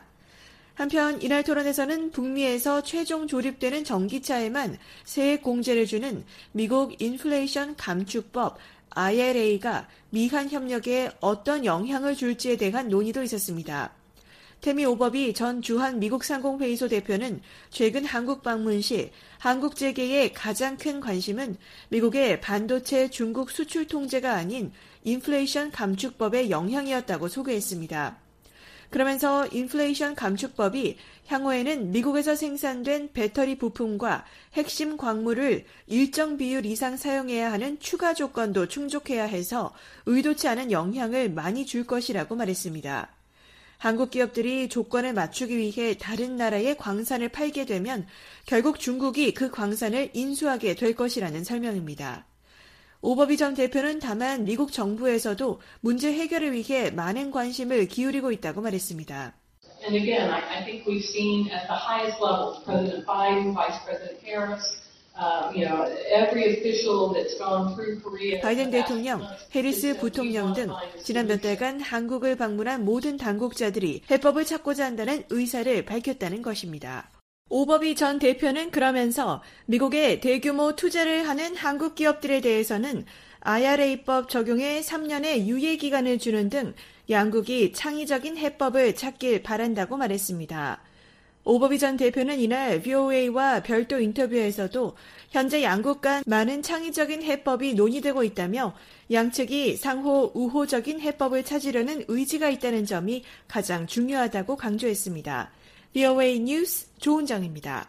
한편 이날 토론에서는 북미에서 최종 조립되는 전기차에만 세액 공제를 주는 미국 인플레이션 감축법 아이엘에이가 미한 협력에 어떤 영향을 줄지에 대한 논의도 있었습니다. 태미 오버비 전 주한 미국 상공회의소 대표는 최근 한국 방문 시 한국 재계의 가장 큰 관심은 미국의 반도체 중국 수출 통제가 아닌 인플레이션 감축법의 영향이었다고 소개했습니다. 그러면서 인플레이션 감축법이 향후에는 미국에서 생산된 배터리 부품과 핵심 광물을 일정 비율 이상 사용해야 하는 추가 조건도 충족해야 해서 의도치 않은 영향을 많이 줄 것이라고 말했습니다. 한국 기업들이 조건을 맞추기 위해 다른 나라에 광산을 팔게 되면 결국 중국이 그 광산을 인수하게 될 것이라는 설명입니다. 오버비 전 대표는 다만 미국 정부에서도 문제 해결을 위해 많은 관심을 기울이고 있다고 말했습니다. And again, I, I think we've seen at the highest levels, President Biden, Vice President Harris, uh, you know, every official that's gone through Korea. 바이든 대통령, 해리스 부통령 등 지난 몇 달간 한국을 방문한 모든 당국자들이 해법을 찾고자 한다는 의사를 밝혔다는 것입니다. 오버비 전 대표는 그러면서 미국에 대규모 투자를 하는 한국 기업들에 대해서는 아이알에이법 적용에 삼 년의 유예 기간을 주는 등 양국이 창의적인 해법을 찾길 바란다고 말했습니다. 오버비 전 대표는 이날 브이오에이와 별도 인터뷰에서도 현재 양국 간 많은 창의적인 해법이 논의되고 있다며 양측이 상호 우호적인 해법을 찾으려는 의지가 있다는 점이 가장 중요하다고 강조했습니다. 브이오에이 뉴스 조은정입니다.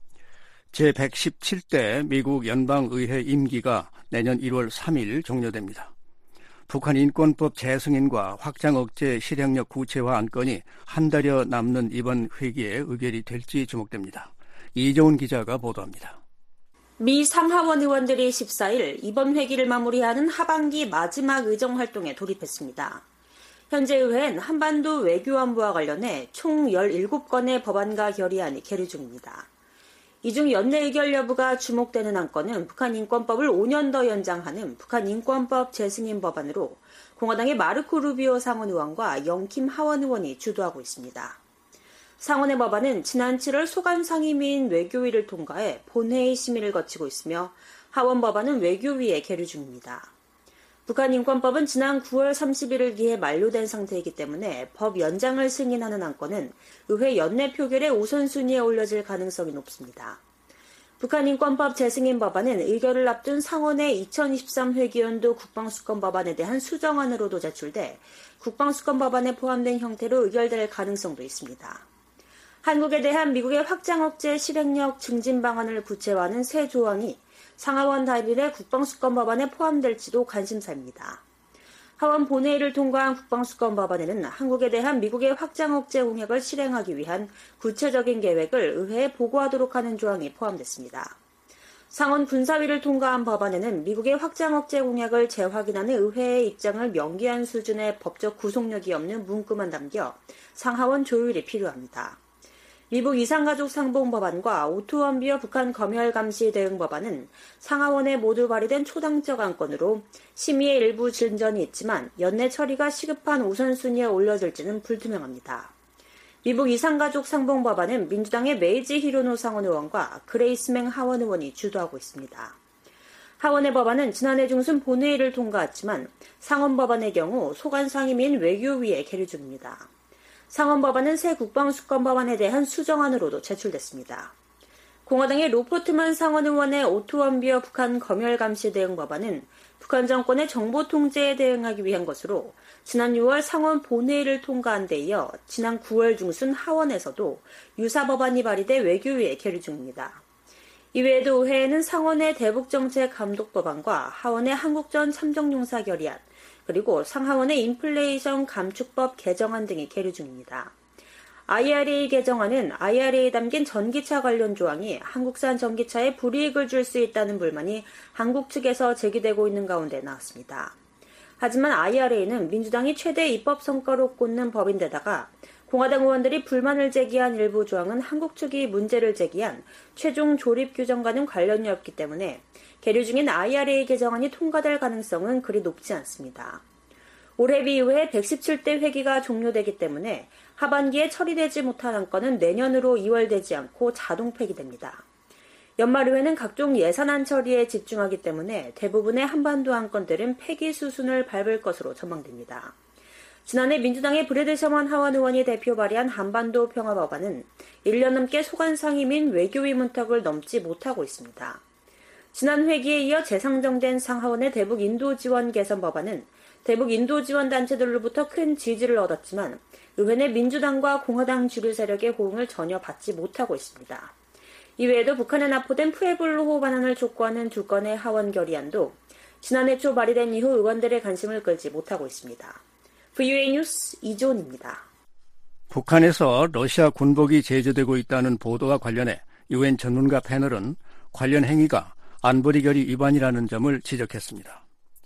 제백십칠 대 미국 연방의회 임기가 내년 일월 삼일 종료됩니다. 북한 인권법 재승인과 확장 억제 실행력 구체화 안건이 한 달여 남는 이번 회기에 의결이 될지 주목됩니다. 이종훈 기자가 보도합니다. 미 상하원 의원들이 십사일 이번 회기를 마무리하는 하반기 마지막 의정활동에 돌입했습니다. 현재 의회는 한반도 외교안보와 관련해 총 열일곱 건의 법안과 결의안이 계류 중입니다. 이 중 연내 의결 여부가 주목되는 안건은 북한 인권법을 오 년 더 연장하는 북한 인권법 재승인 법안으로 공화당의 마르코 루비오 상원 의원과 영킴 하원 의원이 주도하고 있습니다. 상원의 법안은 지난 칠월 소관 상임위인 외교위를 통과해 본회의 심의를 거치고 있으며 하원 법안은 외교위에 계류 중입니다. 북한 인권법은 지난 구월 삼십일을 기해 만료된 상태이기 때문에 법 연장을 승인하는 안건은 의회 연내 표결의 우선순위에 올려질 가능성이 높습니다. 북한 인권법 재승인 법안은 의결을 앞둔 상원의 이천이십삼 회기연도 국방수권 법안에 대한 수정안으로도 제출돼 국방수권 법안에 포함된 형태로 의결될 가능성도 있습니다. 한국에 대한 미국의 확장 억제 실행력 증진 방안을 구체화하는 새 조항이 상하원 단일의 국방수권 법안에 포함될지도 관심사입니다. 하원 본회의를 통과한 국방수권 법안에는 한국에 대한 미국의 확장 억제 공약을 실행하기 위한 구체적인 계획을 의회에 보고하도록 하는 조항이 포함됐습니다. 상원 군사위를 통과한 법안에는 미국의 확장 억제 공약을 재확인하는 의회의 입장을 명기한 수준의 법적 구속력이 없는 문구만 담겨 상하원 조율이 필요합니다. 미국 이산가족 상봉 법안과 오토원비어 북한 검열 감시 대응 법안은 상하원에 모두 발의된 초당적 안건으로 심의의 일부 진전이 있지만 연내 처리가 시급한 우선순위에 올려질지는 불투명합니다. 미국 이산가족 상봉 법안은 민주당의 메이지 히로노 상원 의원과 그레이스맹 하원 의원이 주도하고 있습니다. 하원의 법안은 지난해 중순 본회의를 통과했지만 상원 법안의 경우 소관 상임위인 외교위에 계류 중입니다. 상원 법안은 새 국방수권 법안에 대한 수정안으로도 제출됐습니다. 공화당의 로포트만 상원 의원의 오토원비어 북한 검열 감시 대응 법안은 북한 정권의 정보 통제에 대응하기 위한 것으로 지난 유월 상원 본회의를 통과한 데 이어 지난 구월 중순 하원에서도 유사 법안이 발의돼 외교위에 계류 중입니다. 이외에도 의회에는 상원의 대북정책 감독 법안과 하원의 한국전 참정용사 결의안, 그리고 상하원의 인플레이션 감축법 개정안 등이 계류 중입니다. 아이알에이 개정안은 아이알에이에 담긴 전기차 관련 조항이 한국산 전기차에 불이익을 줄 수 있다는 불만이 한국 측에서 제기되고 있는 가운데 나왔습니다. 하지만 아이알에이는 민주당이 최대 입법 성과로 꼽는 법인데다가 공화당 의원들이 불만을 제기한 일부 조항은 한국 측이 문제를 제기한 최종 조립 규정과는 관련이 없기 때문에 계류 중인 아이알에이 개정안이 통과될 가능성은 그리 높지 않습니다. 올해 비의회 백십칠 대 회기가 종료되기 때문에 하반기에 처리되지 못한 안건은 내년으로 이월되지 않고 자동 폐기됩니다. 연말의회는 각종 예산안 처리에 집중하기 때문에 대부분의 한반도 안건들은 폐기 수순을 밟을 것으로 전망됩니다. 지난해 민주당의 브래드 셔먼 하원 의원이 대표 발의한 한반도 평화 법안은 일 년 넘게 소관 상임인 외교위 문턱을 넘지 못하고 있습니다. 지난 회기에 이어 재상정된 상하원의 대북 인도 지원 개선 법안은 대북 인도 지원 단체들로부터 큰 지지를 얻었지만 의회 내 민주당과 공화당 주류 세력의 호응을 전혀 받지 못하고 있습니다. 이외에도 북한에 납포된 푸에블로 반환을 촉구하는 두 건의 하원 결의안도 지난해 초 발의된 이후 의원들의 관심을 끌지 못하고 있습니다. 브이오에이 뉴스 이존입니다. 북한에서 러시아 군복이 제조되고 있다는 보도와 관련해 유엔 전문가 패널은 관련 행위가 안보리 결의 위반이라는 점을 지적했습니다.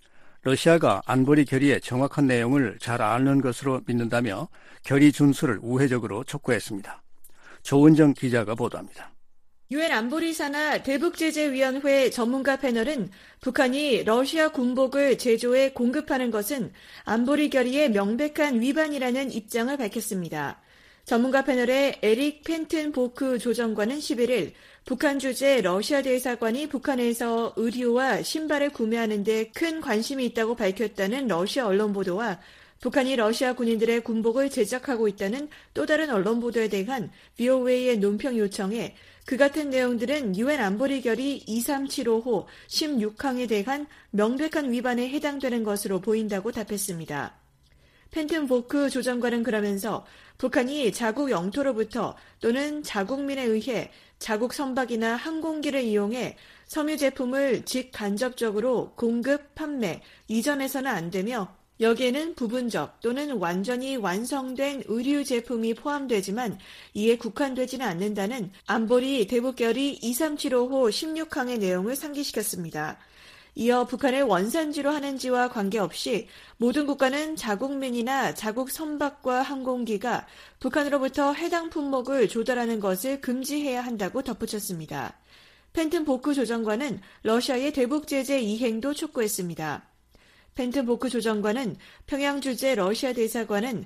러시아가 안보리 결의의 정확한 내용을 잘 아는 것으로 믿는다며 결의 준수를 우회적으로 촉구했습니다. 조은정 기자가 보도합니다. 유엔 안보리 산하 대북제재위원회 전문가 패널은 북한이 러시아 군복을 제조해 공급하는 것은 안보리 결의의 명백한 위반이라는 입장을 밝혔습니다. 전문가 패널의 에릭 펜튼 보크 조정관은 십일 일 북한 주재 러시아 대사관이 북한에서 의류와 신발을 구매하는 데 큰 관심이 있다고 밝혔다는 러시아 언론 보도와 북한이 러시아 군인들의 군복을 제작하고 있다는 또 다른 언론 보도에 대한 브이오에이의 논평 요청에 그 같은 내용들은 유엔 안보리 결의 이삼칠오 호 십육 항에 대한 명백한 위반에 해당되는 것으로 보인다고 답했습니다. 펜튼 보크 조정관은 그러면서 북한이 자국 영토로부터 또는 자국민에 의해 자국 선박이나 항공기를 이용해 섬유 제품을 직간접적으로 공급, 판매, 이전해서는 안 되며 여기에는 부분적 또는 완전히 완성된 의류 제품이 포함되지만 이에 국한되지는 않는다는 안보리 대북결의 이삼칠오 호 십육 항의 내용을 상기시켰습니다. 이어 북한을 원산지로 하는지와 관계없이 모든 국가는 자국민이나 자국 선박과 항공기가 북한으로부터 해당 품목을 조달하는 것을 금지해야 한다고 덧붙였습니다. 펜튼 보크 조정관은 러시아의 대북 제재 이행도 촉구했습니다. 펜튼 보크 조정관은 평양 주재 러시아 대사관은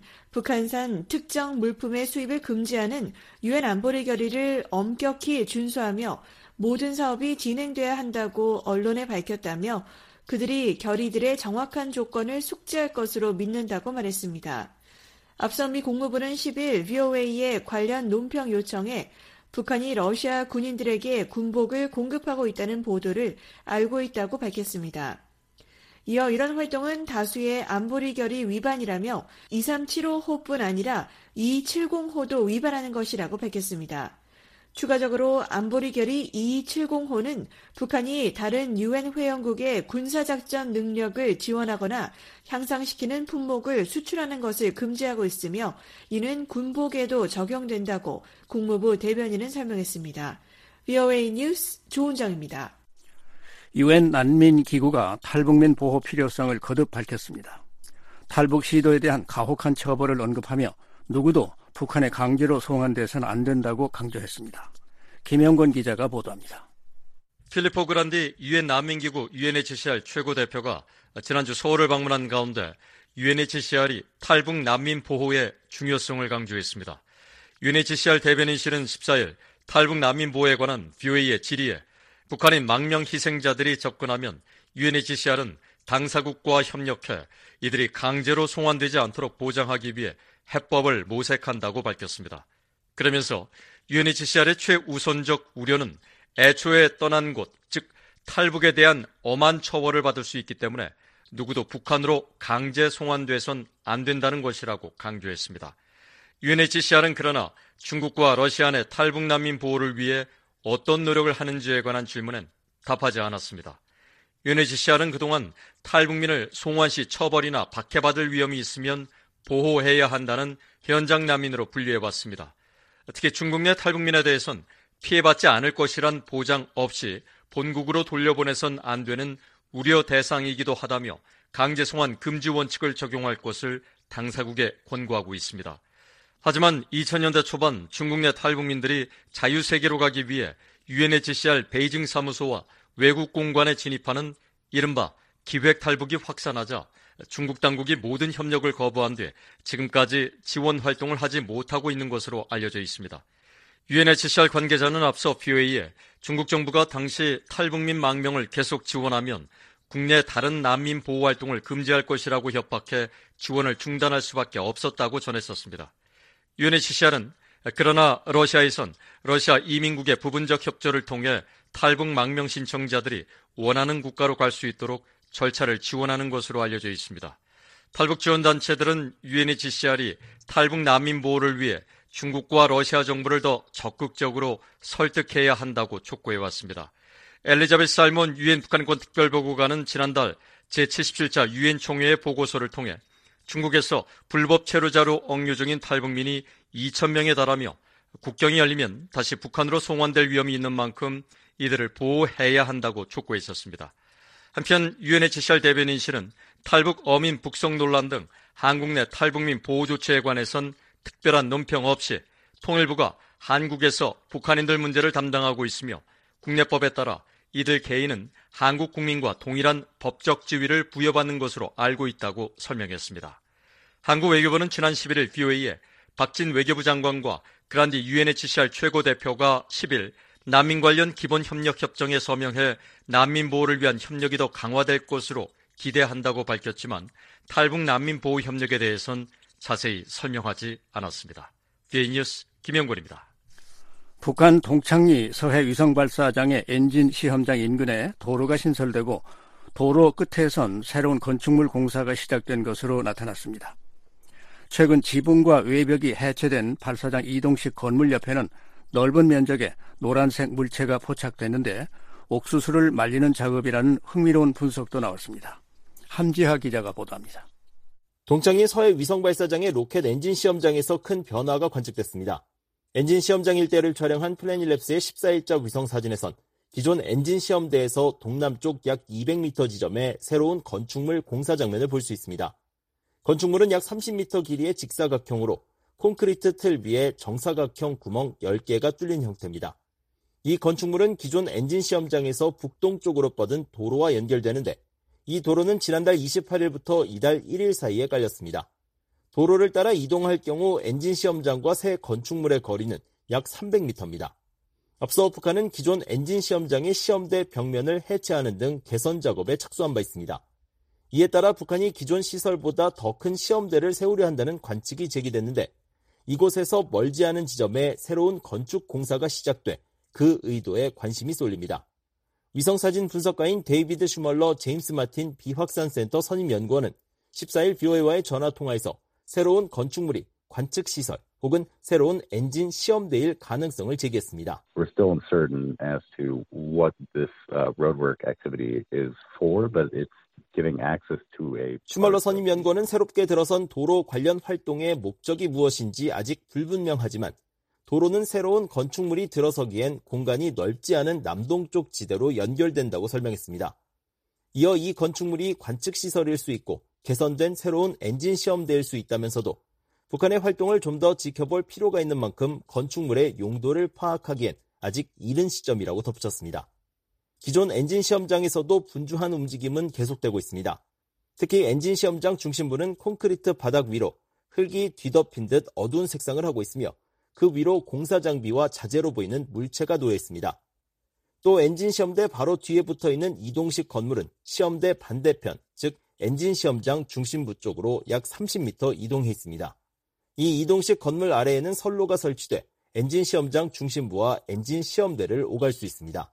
북한산 특정 물품의 수입을 금지하는 유엔 안보리 결의를 엄격히 준수하며 모든 사업이 진행돼야 한다고 언론에 밝혔다며 그들이 결의들의 정확한 조건을 숙지할 것으로 믿는다고 말했습니다. 앞서 미 국무부는 십일 일 브이오에이의 관련 논평 요청에 북한이 러시아 군인들에게 군복을 공급하고 있다는 보도를 알고 있다고 밝혔습니다. 이어 이런 활동은 다수의 안보리 결의 위반이라며 이삼칠오 호뿐 아니라 이이칠공 호도 위반하는 것이라고 밝혔습니다. 추가적으로 안보리 결의 이이칠공 호는 북한이 다른 유엔 회원국의 군사작전 능력을 지원하거나 향상시키는 품목을 수출하는 것을 금지하고 있으며 이는 군복에도 적용된다고 국무부 대변인은 설명했습니다. 브이오에이 뉴스 조은정입니다. 유엔 난민기구가 탈북민 보호 필요성을 거듭 밝혔습니다. 탈북 시도에 대한 가혹한 처벌을 언급하며 누구도 북한에 강제로 송환돼서는 안 된다고 강조했습니다. 김영권 기자가 보도합니다. 필리포 그란디 유엔 난민기구 유엔에이치씨알 최고 대표가 지난주 서울을 방문한 가운데 유엔에이치씨알이 탈북 난민 보호의 중요성을 강조했습니다. 유엔에이치씨알 대변인실은 십사 일 탈북 난민 보호에 관한 브이오에이의 질의에 북한의 망명 희생자들이 접근하면 유엔에이치씨알은 당사국과 협력해 이들이 강제로 송환되지 않도록 보장하기 위해 해법을 모색한다고 밝혔습니다. 그러면서 유엔에이치씨알의 최우선적 우려는 애초에 떠난 곳, 즉 탈북에 대한 엄한 처벌을 받을 수 있기 때문에 누구도 북한으로 강제 송환돼선 안 된다는 것이라고 강조했습니다. 유엔에이치씨알은 그러나 중국과 러시아 내 탈북 난민 보호를 위해 어떤 노력을 하는지에 관한 질문엔 답하지 않았습니다. 유엔에이치씨알은 그동안 탈북민을 송환 시 처벌이나 박해받을 위험이 있으면 보호해야 한다는 현장 난민으로 분류해왔습니다. 특히 중국 내 탈북민에 대해선 피해받지 않을 것이란 보장 없이 본국으로 돌려보내선 안 되는 우려 대상이기도 하다며 강제 송환 금지 원칙을 적용할 것을 당사국에 권고하고 있습니다. 하지만 이천 년대 초반 중국 내 탈북민들이 자유세계로 가기 위해 유엔에이치씨알 베이징 사무소와 외국 공관에 진입하는 이른바 기획탈북이 확산하자 중국 당국이 모든 협력을 거부한 뒤 지금까지 지원 활동을 하지 못하고 있는 것으로 알려져 있습니다. 유엔에이치씨알 관계자는 앞서 브이오에이에 중국 정부가 당시 탈북민 망명을 계속 지원하면 국내 다른 난민 보호 활동을 금지할 것이라고 협박해 지원을 중단할 수밖에 없었다고 전했었습니다. 유엔에이치씨알은 그러나 러시아에선 러시아 이민국의 부분적 협조를 통해 탈북 망명 신청자들이 원하는 국가로 갈 수 있도록 절차를 지원하는 것으로 알려져 있습니다. 탈북 지원 단체들은 유엔에이치씨알이 탈북 난민 보호를 위해 중국과 러시아 정부를 더 적극적으로 설득해야 한다고 촉구해왔습니다. 엘리자베스 살몬 유엔 북한권 특별보고관은 지난달 제칠십칠 차 유엔 총회의 보고서를 통해 중국에서 불법 체류자로 억류 중인 탈북민이 이천 명에 달하며 국경이 열리면 다시 북한으로 송환될 위험이 있는 만큼 이들을 보호해야 한다고 촉구했었습니다. 한편 유엔에이치씨알 대변인실은 탈북 어민 북송 논란 등 한국 내 탈북민 보호 조치에 관해선 특별한 논평 없이 통일부가 한국에서 북한인들 문제를 담당하고 있으며 국내법에 따라 이들 개인은 한국 국민과 동일한 법적 지위를 부여받는 것으로 알고 있다고 설명했습니다. 한국 외교부는 지난 십일일 브이오에이에 박진 외교부 장관과 그란디 유엔에이치씨알 최고 대표가 십일 난민 관련 기본협력협정에 서명해 난민 보호를 위한 협력이 더 강화될 것으로 기대한다고 밝혔지만 탈북 난민 보호 협력에 대해선 자세히 설명하지 않았습니다. 브이오에이 뉴스 김영권입니다. 북한 동창리 서해 위성발사장의 엔진 시험장 인근에 도로가 신설되고 도로 끝에선 새로운 건축물 공사가 시작된 것으로 나타났습니다. 최근 지붕과 외벽이 해체된 발사장 이동식 건물 옆에는 넓은 면적의 노란색 물체가 포착됐는데 옥수수를 말리는 작업이라는 흥미로운 분석도 나왔습니다. 함지하 기자가 보도합니다. 동창리 서해 위성발사장의 로켓 엔진 시험장에서 큰 변화가 관측됐습니다. 엔진 시험장 일대를 촬영한 플래닛랩스의 십사일자 위성사진에선 기존 엔진 시험대에서 동남쪽 약 이백 미터 지점에 새로운 건축물 공사 장면을 볼 수 있습니다. 건축물은 약 삼십 미터 길이의 직사각형으로 콘크리트 틀 위에 정사각형 구멍 열 개가 뚫린 형태입니다. 이 건축물은 기존 엔진 시험장에서 북동쪽으로 뻗은 도로와 연결되는데 이 도로는 지난달 이십팔일부터 이달 일일 사이에 깔렸습니다. 도로를 따라 이동할 경우 엔진 시험장과 새 건축물의 거리는 약 삼백 미터입니다. 앞서 북한은 기존 엔진 시험장의 시험대 벽면을 해체하는 등 개선 작업에 착수한 바 있습니다. 이에 따라 북한이 기존 시설보다 더 큰 시험대를 세우려 한다는 관측이 제기됐는데 이곳에서 멀지 않은 지점에 새로운 건축 공사가 시작돼 그 의도에 관심이 쏠립니다. 위성사진 분석가인 데이비드 슈멀러 제임스 마틴 비확산센터 선임연구원은 십사일 브이오에이와의 전화통화에서 새로운 건축물이 관측시설 혹은 새로운 엔진 시험대일 가능성을 제기했습니다. We're still uncertain as to what this uh, roadwork activity is for, but it's giving access to a... 슈멀러 선임연구원은 새롭게 들어선 도로 관련 활동의 목적이 무엇인지 아직 불분명하지만 도로는 새로운 건축물이 들어서기엔 공간이 넓지 않은 남동쪽 지대로 연결된다고 설명했습니다. 이어 이 건축물이 관측시설일 수 있고 개선된 새로운 엔진 시험대일 수 있다면서도 북한의 활동을 좀 더 지켜볼 필요가 있는 만큼 건축물의 용도를 파악하기엔 아직 이른 시점이라고 덧붙였습니다. 기존 엔진 시험장에서도 분주한 움직임은 계속되고 있습니다. 특히 엔진 시험장 중심부는 콘크리트 바닥 위로 흙이 뒤덮인 듯 어두운 색상을 하고 있으며 그 위로 공사 장비와 자재로 보이는 물체가 놓여 있습니다. 또 엔진 시험대 바로 뒤에 붙어있는 이동식 건물은 시험대 반대편, 즉 엔진 시험장 중심부 쪽으로 약 삼십 미터 이동해 있습니다. 이 이동식 건물 아래에는 선로가 설치돼 엔진 시험장 중심부와 엔진 시험대를 오갈 수 있습니다.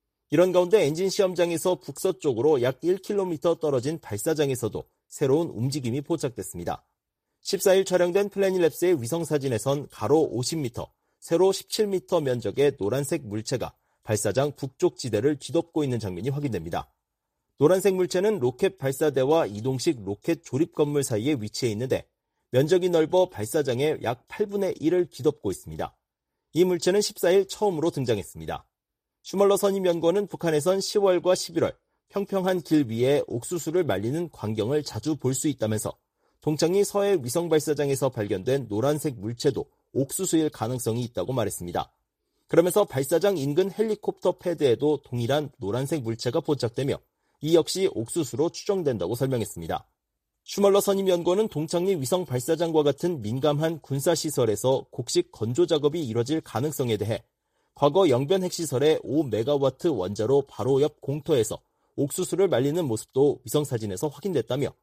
이런 가운데 엔진 시험장에서 북서쪽으로 약 일 킬로미터 떨어진 발사장에서도 새로운 움직임이 포착됐습니다. 십사일 촬영된 플래닛랩스의 위성사진에선 가로 오십 미터, 세로 십칠 미터 면적의 노란색 물체가 발사장 북쪽 지대를 뒤덮고 있는 장면이 확인됩니다. 노란색 물체는 로켓 발사대와 이동식 로켓 조립 건물 사이에 위치해 있는데 면적이 넓어 발사장의 약 팔분의 일을 뒤덮고 있습니다. 이 물체는 십사일 처음으로 등장했습니다. 슈멀러 선임연구원은 북한에선 시월과 십일월 평평한 길 위에 옥수수를 말리는 광경을 자주 볼 수 있다면서 동창리 서해 위성발사장에서 발견된 노란색 물체도 옥수수일 가능성이 있다고 말했습니다. 그러면서 발사장 인근 헬리콥터 패드에도 동일한 노란색 물체가 포착되며 이 역시 옥수수로 추정된다고 설명했습니다. 슈멀러 선임연구원은 동창리 위성발사장과 같은 민감한 군사시설에서 곡식 건조 작업이 이뤄질 가능성에 대해 과거 영변 핵시설의 오 메가와트 원자로 바로 옆 공터에서 옥수수를 말리는 모습도 위성사진에서 확인됐다며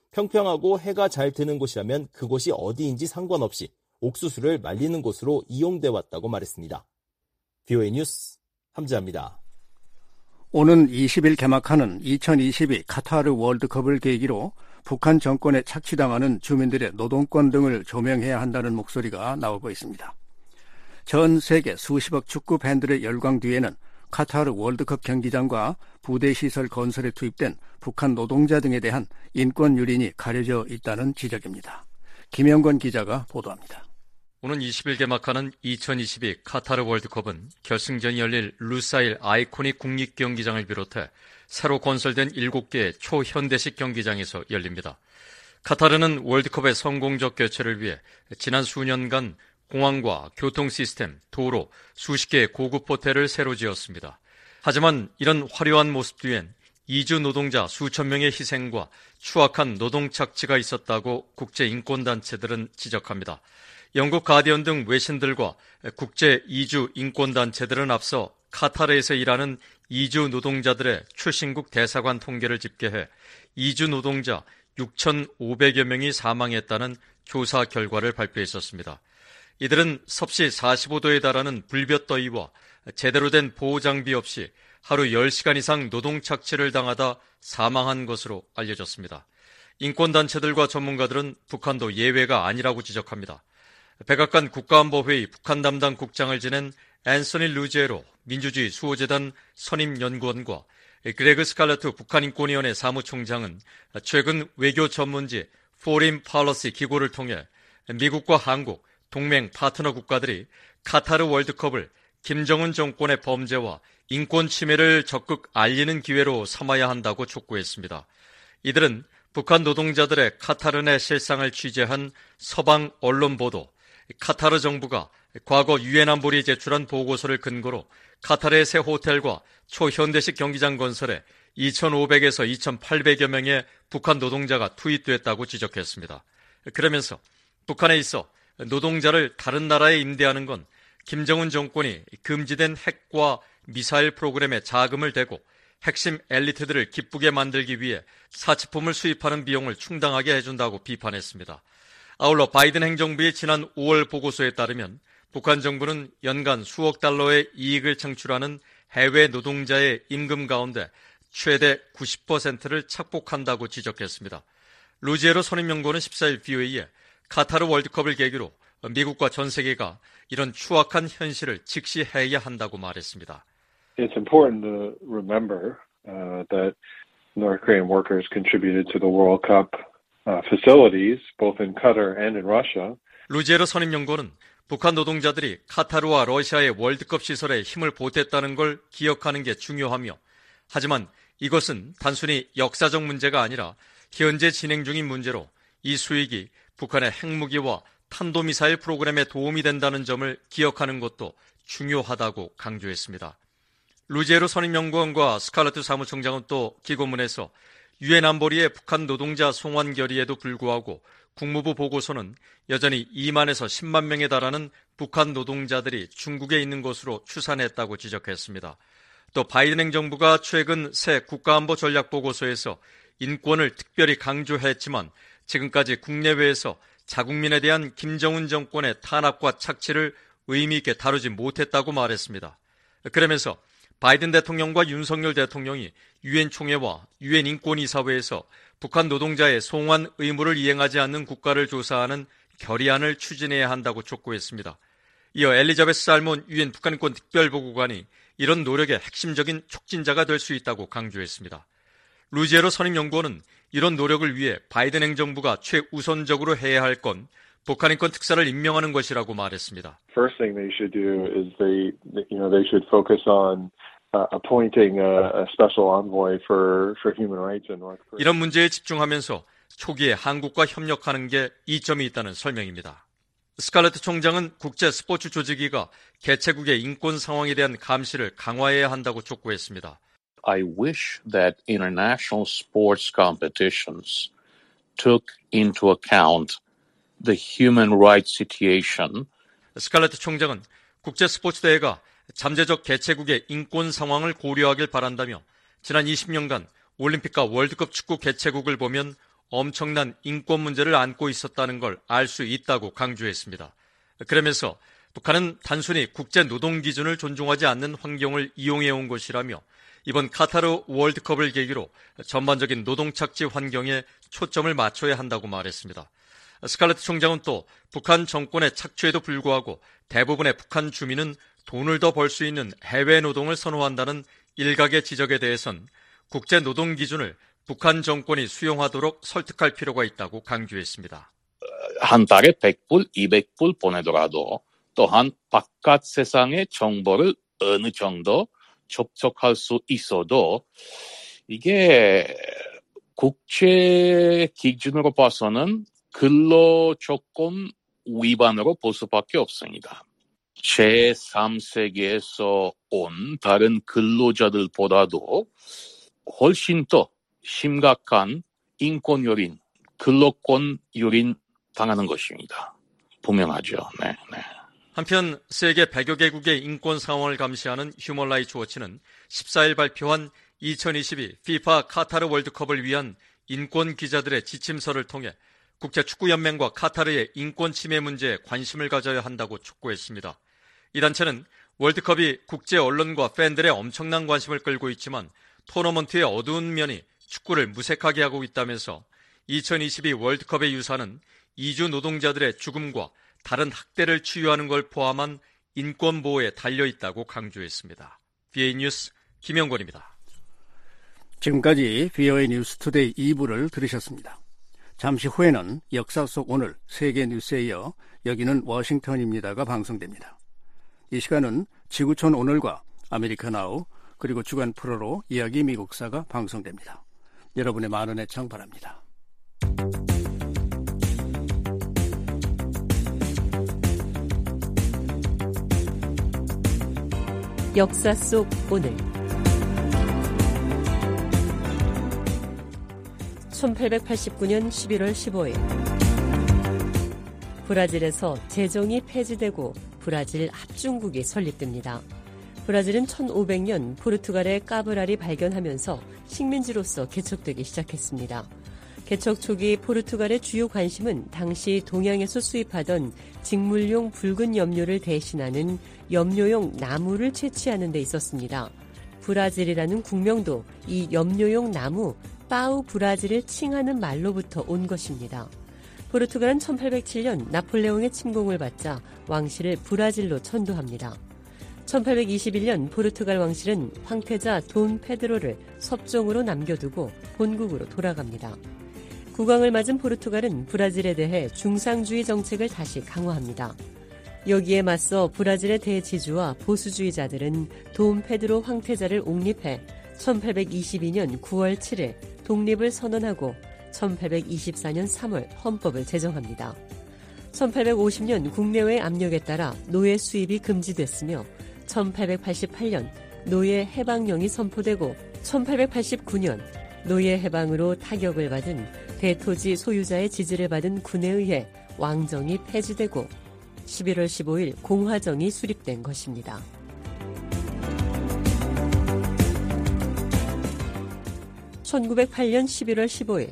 평평하고 해가 잘 드는 곳이라면 그곳이 어디인지 상관없이 옥수수를 말리는 곳으로 이용돼 왔다고 말했습니다. 브이오에이 뉴스 함지아입니다. 오는 이십일 개막하는 이천이십이 카타르 월드컵을 계기로 북한 정권에 착취당하는 주민들의 노동권 등을 조명해야 한다는 목소리가 나오고 있습니다. 전 세계 수십억 축구 팬들의 열광 뒤에는 카타르 월드컵 경기장과 부대시설 건설에 투입된 북한 노동자 등에 대한 인권 유린이 가려져 있다는 지적입니다. 김영권 기자가 보도합니다. 오는 이십 일 개막하는 이천이십이 카타르 월드컵은 결승전이 열릴 루사일 아이코닉 국립경기장을 비롯해 새로 건설된 일곱 개의 초현대식 경기장에서 열립니다. 카타르는 월드컵의 성공적 개최를 위해 지난 수년간 공항과 교통 시스템, 도로, 수십 개의 고급 호텔을 새로 지었습니다. 하지만 이런 화려한 모습 뒤엔 이주 노동자 수천 명의 희생과 추악한 노동 착취가 있었다고 국제 인권단체들은 지적합니다. 영국 가디언 등 외신들과 국제 이주 인권단체들은 앞서 카타르에서 일하는 이주 노동자들의 출신국 대사관 통계를 집계해 이주 노동자 육천오백여 명이 사망했다는 조사 결과를 발표했었습니다. 이들은 섭씨 사십오 도에 달하는 불볕더위와 제대로 된 보호장비 없이 하루 열 시간 이상 노동 착취를 당하다 사망한 것으로 알려졌습니다. 인권단체들과 전문가들은 북한도 예외가 아니라고 지적합니다. 백악관 국가안보회의 북한 담당 국장을 지낸 앤서니 루지에로 민주주의 수호재단 선임연구원과 그레그 스칼레트 북한인권위원회 사무총장은 최근 외교 전문지 포린 팔러시 기고를 통해 미국과 한국, 동맹 파트너 국가들이 카타르 월드컵을 김정은 정권의 범죄와 인권 침해를 적극 알리는 기회로 삼아야 한다고 촉구했습니다. 이들은 북한 노동자들의 카타르 내 실상을 취재한 서방 언론 보도, 카타르 정부가 과거 유엔 안보리에 제출한 보고서를 근거로 카타르의 새 호텔과 초현대식 경기장 건설에 이천오백에서 이천팔백여 명의 북한 노동자가 투입됐다고 지적했습니다. 그러면서 북한에 있어 노동자를 다른 나라에 임대하는 건 김정은 정권이 금지된 핵과 미사일 프로그램에 자금을 대고 핵심 엘리트들을 기쁘게 만들기 위해 사치품을 수입하는 비용을 충당하게 해준다고 비판했습니다. 아울러 바이든 행정부의 지난 오월 보고서에 따르면 북한 정부는 연간 수억 달러의 이익을 창출하는 해외 노동자의 임금 가운데 최대 구십 퍼센트를 착복한다고 지적했습니다. 루지에로 선임연구원은 십사 일 브이오에이에 카타르 월드컵을 계기로 미국과 전 세계가 이런 추악한 현실을 직시해야 한다고 말했습니다. It's important to remember uh, that North Korean workers contributed to the World Cup uh, facilities, both in Qatar and in Russia. 루지에로 선임연구원은 북한 노동자들이 카타르와 러시아의 월드컵 시설에 힘을 보탰다는 걸 기억하는 게 중요하며, 하지만 이것은 단순히 역사적 문제가 아니라 현재 진행 중인 문제로 이 수익이 북한의 핵무기와 탄도미사일 프로그램에 도움이 된다는 점을 기억하는 것도 중요하다고 강조했습니다. 루지에로 선임연구원과 스칼레트 사무총장은 또 기고문에서 유엔 안보리의 북한 노동자 송환 결의에도 불구하고 국무부 보고서는 여전히 이만에서 십만 명에 달하는 북한 노동자들이 중국에 있는 것으로 추산했다고 지적했습니다. 또 바이든 행정부가 최근 새 국가안보 전략보고서에서 인권을 특별히 강조했지만 지금까지 국내외에서 자국민에 대한 김정은 정권의 탄압과 착취를 의미 있게 다루지 못했다고 말했습니다. 그러면서 바이든 대통령과 윤석열 대통령이 유엔 총회와 유엔 인권이사회에서 북한 노동자의 송환 의무를 이행하지 않는 국가를 조사하는 결의안을 추진해야 한다고 촉구했습니다. 이어 엘리자베스 살몬 유엔 북한인권 특별보고관이 이런 노력의 핵심적인 촉진자가 될 수 있다고 강조했습니다. 루지에로 선임연구원은 이런 노력을 위해 바이든 행정부가 최우선적으로 해야 할 건 북한인권 특사를 임명하는 것이라고 말했습니다. First thing they should do is they, you know, they should focus on uh, appointing a, a special envoy for for human rights in North Korea. 이런 문제에 집중하면서 초기에 한국과 협력하는 게 이점이 있다는 설명입니다. 스칼레트 총장은 국제 스포츠 조직위가 개최국의 인권 상황에 대한 감시를 강화해야 한다고 촉구했습니다. I wish that international sports competitions took into account the human rights situation. 스칼레트 총장은 국제 스포츠 대회가 잠재적 개최국의 인권 상황을 고려하길 바란다며 지난 이십 년간 올림픽과 월드컵 축구 개최국을 보면 엄청난 인권 문제를 안고 있었다는 걸 알 수 있다고 강조했습니다. 그러면서 북한은 단순히 국제 노동 기준을 존중하지 않는 환경을 이용해온 것이라며 이번 카타르 월드컵을 계기로 전반적인 노동 착취 환경에 초점을 맞춰야 한다고 말했습니다. 스칼레트 총장은 또 북한 정권의 착취에도 불구하고 대부분의 북한 주민은 돈을 더 벌 수 있는 해외 노동을 선호한다는 일각의 지적에 대해선 국제 노동 기준을 북한 정권이 수용하도록 설득할 필요가 있다고 강조했습니다. 한 달에 백 불, 이백 불 보내더라도 또한 바깥 세상의 정보를 어느 정도 접촉할 수 있어도 이게 국제 기준으로 봐서는 근로조건 위반으로 볼 수밖에 없습니다. 제삼 세계에서 온 다른 근로자들보다도 훨씬 더 심각한 인권 유린, 근로권 유린 당하는 것입니다. 분명하죠. 네, 네. 한편 세계 백여 개국의 인권 상황을 감시하는 휴먼 라이츠 워치는 십사일 발표한 이천이십이 피파 카타르 월드컵을 위한 인권 기자들의 지침서를 통해 국제축구연맹과 카타르의 인권 침해 문제에 관심을 가져야 한다고 촉구했습니다. 이 단체는 월드컵이 국제 언론과 팬들의 엄청난 관심을 끌고 있지만 토너먼트의 어두운 면이 축구를 무색하게 하고 있다면서 이천이십이 월드컵의 유사는 이주 노동자들의 죽음과 다른 학대를 치유하는 걸 포함한 인권 보호에 달려있다고 강조했습니다. 비에이 뉴스 김영권입니다. 지금까지 비오에이 뉴스 투데이 이 부를 들으셨습니다. 잠시 후에는 역사 속 오늘 세계 뉴스에 이어 여기는 워싱턴입니다가 방송됩니다. 이 시간은 지구촌 오늘과 아메리카 나우 그리고 주간 프로로 이야기 미국사가 방송됩니다. 여러분의 많은 애청 바랍니다. 역사 속 오늘 천팔백팔십구년 십일월 십오일 브라질에서 제정이 폐지되고 브라질 합중국이 설립됩니다. 브라질은 천오백년 포르투갈의 까브랄이 발견하면서 식민지로서 개척되기 시작했습니다. 개척 초기 포르투갈의 주요 관심은 당시 동양에서 수입하던 직물용 붉은 염료를 대신하는 염료용 나무를 채취하는 데 있었습니다. 브라질이라는 국명도 이 염료용 나무 파우 브라질을 칭하는 말로부터 온 것입니다. 포르투갈은 천팔백칠년 나폴레옹의 침공을 받자 왕실을 브라질로 천도합니다. 천팔백이십일년 포르투갈 왕실은 황태자 돈 페드로를 섭정으로 남겨두고 본국으로 돌아갑니다. 국왕을 맞은 포르투갈은 브라질에 대해 중상주의 정책을 다시 강화합니다. 여기에 맞서 브라질의 대지주와 보수주의자들은 돈 페드로 황태자를 옹립해 천팔백이십이년 구월 칠일 독립을 선언하고 천팔백이십사년 삼월 헌법을 제정합니다. 천팔백오십년 국내외 압력에 따라 노예 수입이 금지됐으며 천팔백팔십팔년 노예 해방령이 선포되고 천팔백팔십구년 노예 해방으로 타격을 받은 대토지 소유자의 지지를 받은 군에 의해 왕정이 폐지되고 십일월 십오일 공화정이 수립된 것입니다. 천구백팔년 십일월 십오일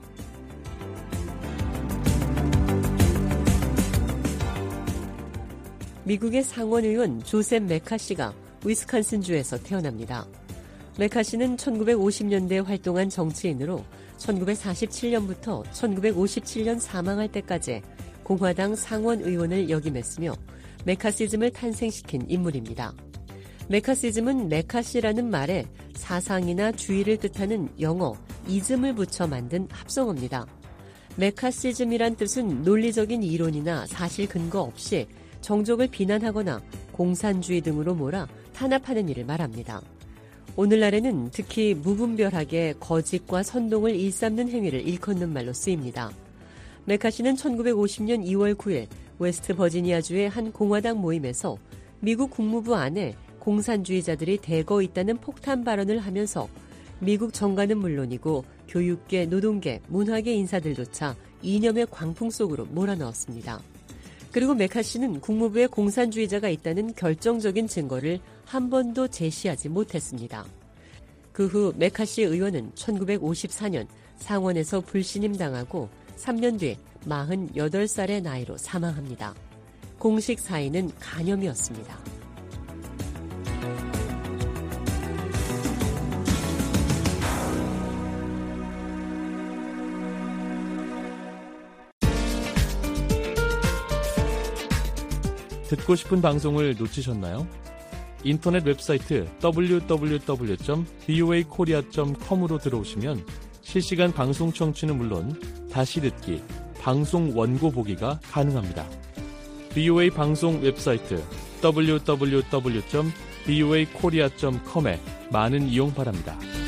미국의 상원의원 조셉 메카시가 위스콘신주에서 태어납니다. 메카시는 천구백오십년대에 활동한 정치인으로 천구백사십칠년부터 천구백오십칠년 사망할 때까지 공화당 상원의원을 역임했으며 메카시즘을 탄생시킨 인물입니다. 메카시즘은 메카시라는 말에 사상이나 주의를 뜻하는 영어 이즘을 붙여 만든 합성어입니다. 메카시즘이란 뜻은 논리적인 이론이나 사실 근거 없이 정족을 비난하거나 공산주의 등으로 몰아 탄압하는 일을 말합니다. 오늘날에는 특히 무분별하게 거짓과 선동을 일삼는 행위를 일컫는 말로 쓰입니다. 메카시는 천구백오십년 이월 구일 웨스트 버지니아주의 한 공화당 모임에서 미국 국무부 안에 공산주의자들이 대거 있다는 폭탄 발언을 하면서 미국 정가는 물론이고 교육계, 노동계, 문화계 인사들조차 이념의 광풍 속으로 몰아넣었습니다. 그리고 메카시는 국무부에 공산주의자가 있다는 결정적인 증거를 한 번도 제시하지 못했습니다. 그 후 메카시 의원은 천구백오십사년 상원에서 불신임당하고 삼 년 뒤 마흔여덟 살의 나이로 사망합니다. 공식 사인은 간염이었습니다. 듣고 싶은 방송을 놓치셨나요? 인터넷 웹사이트 더블유 더블유 더블유 점 브이오에이 코리아 점 컴으로 들어오시면 실시간 방송 청취는 물론 다시 듣기, 방송 원고 보기가 가능합니다. 브이오에이 방송 웹사이트 더블유 더블유 더블유 점 브이오에이 코리아 점 컴에 많은 이용 바랍니다.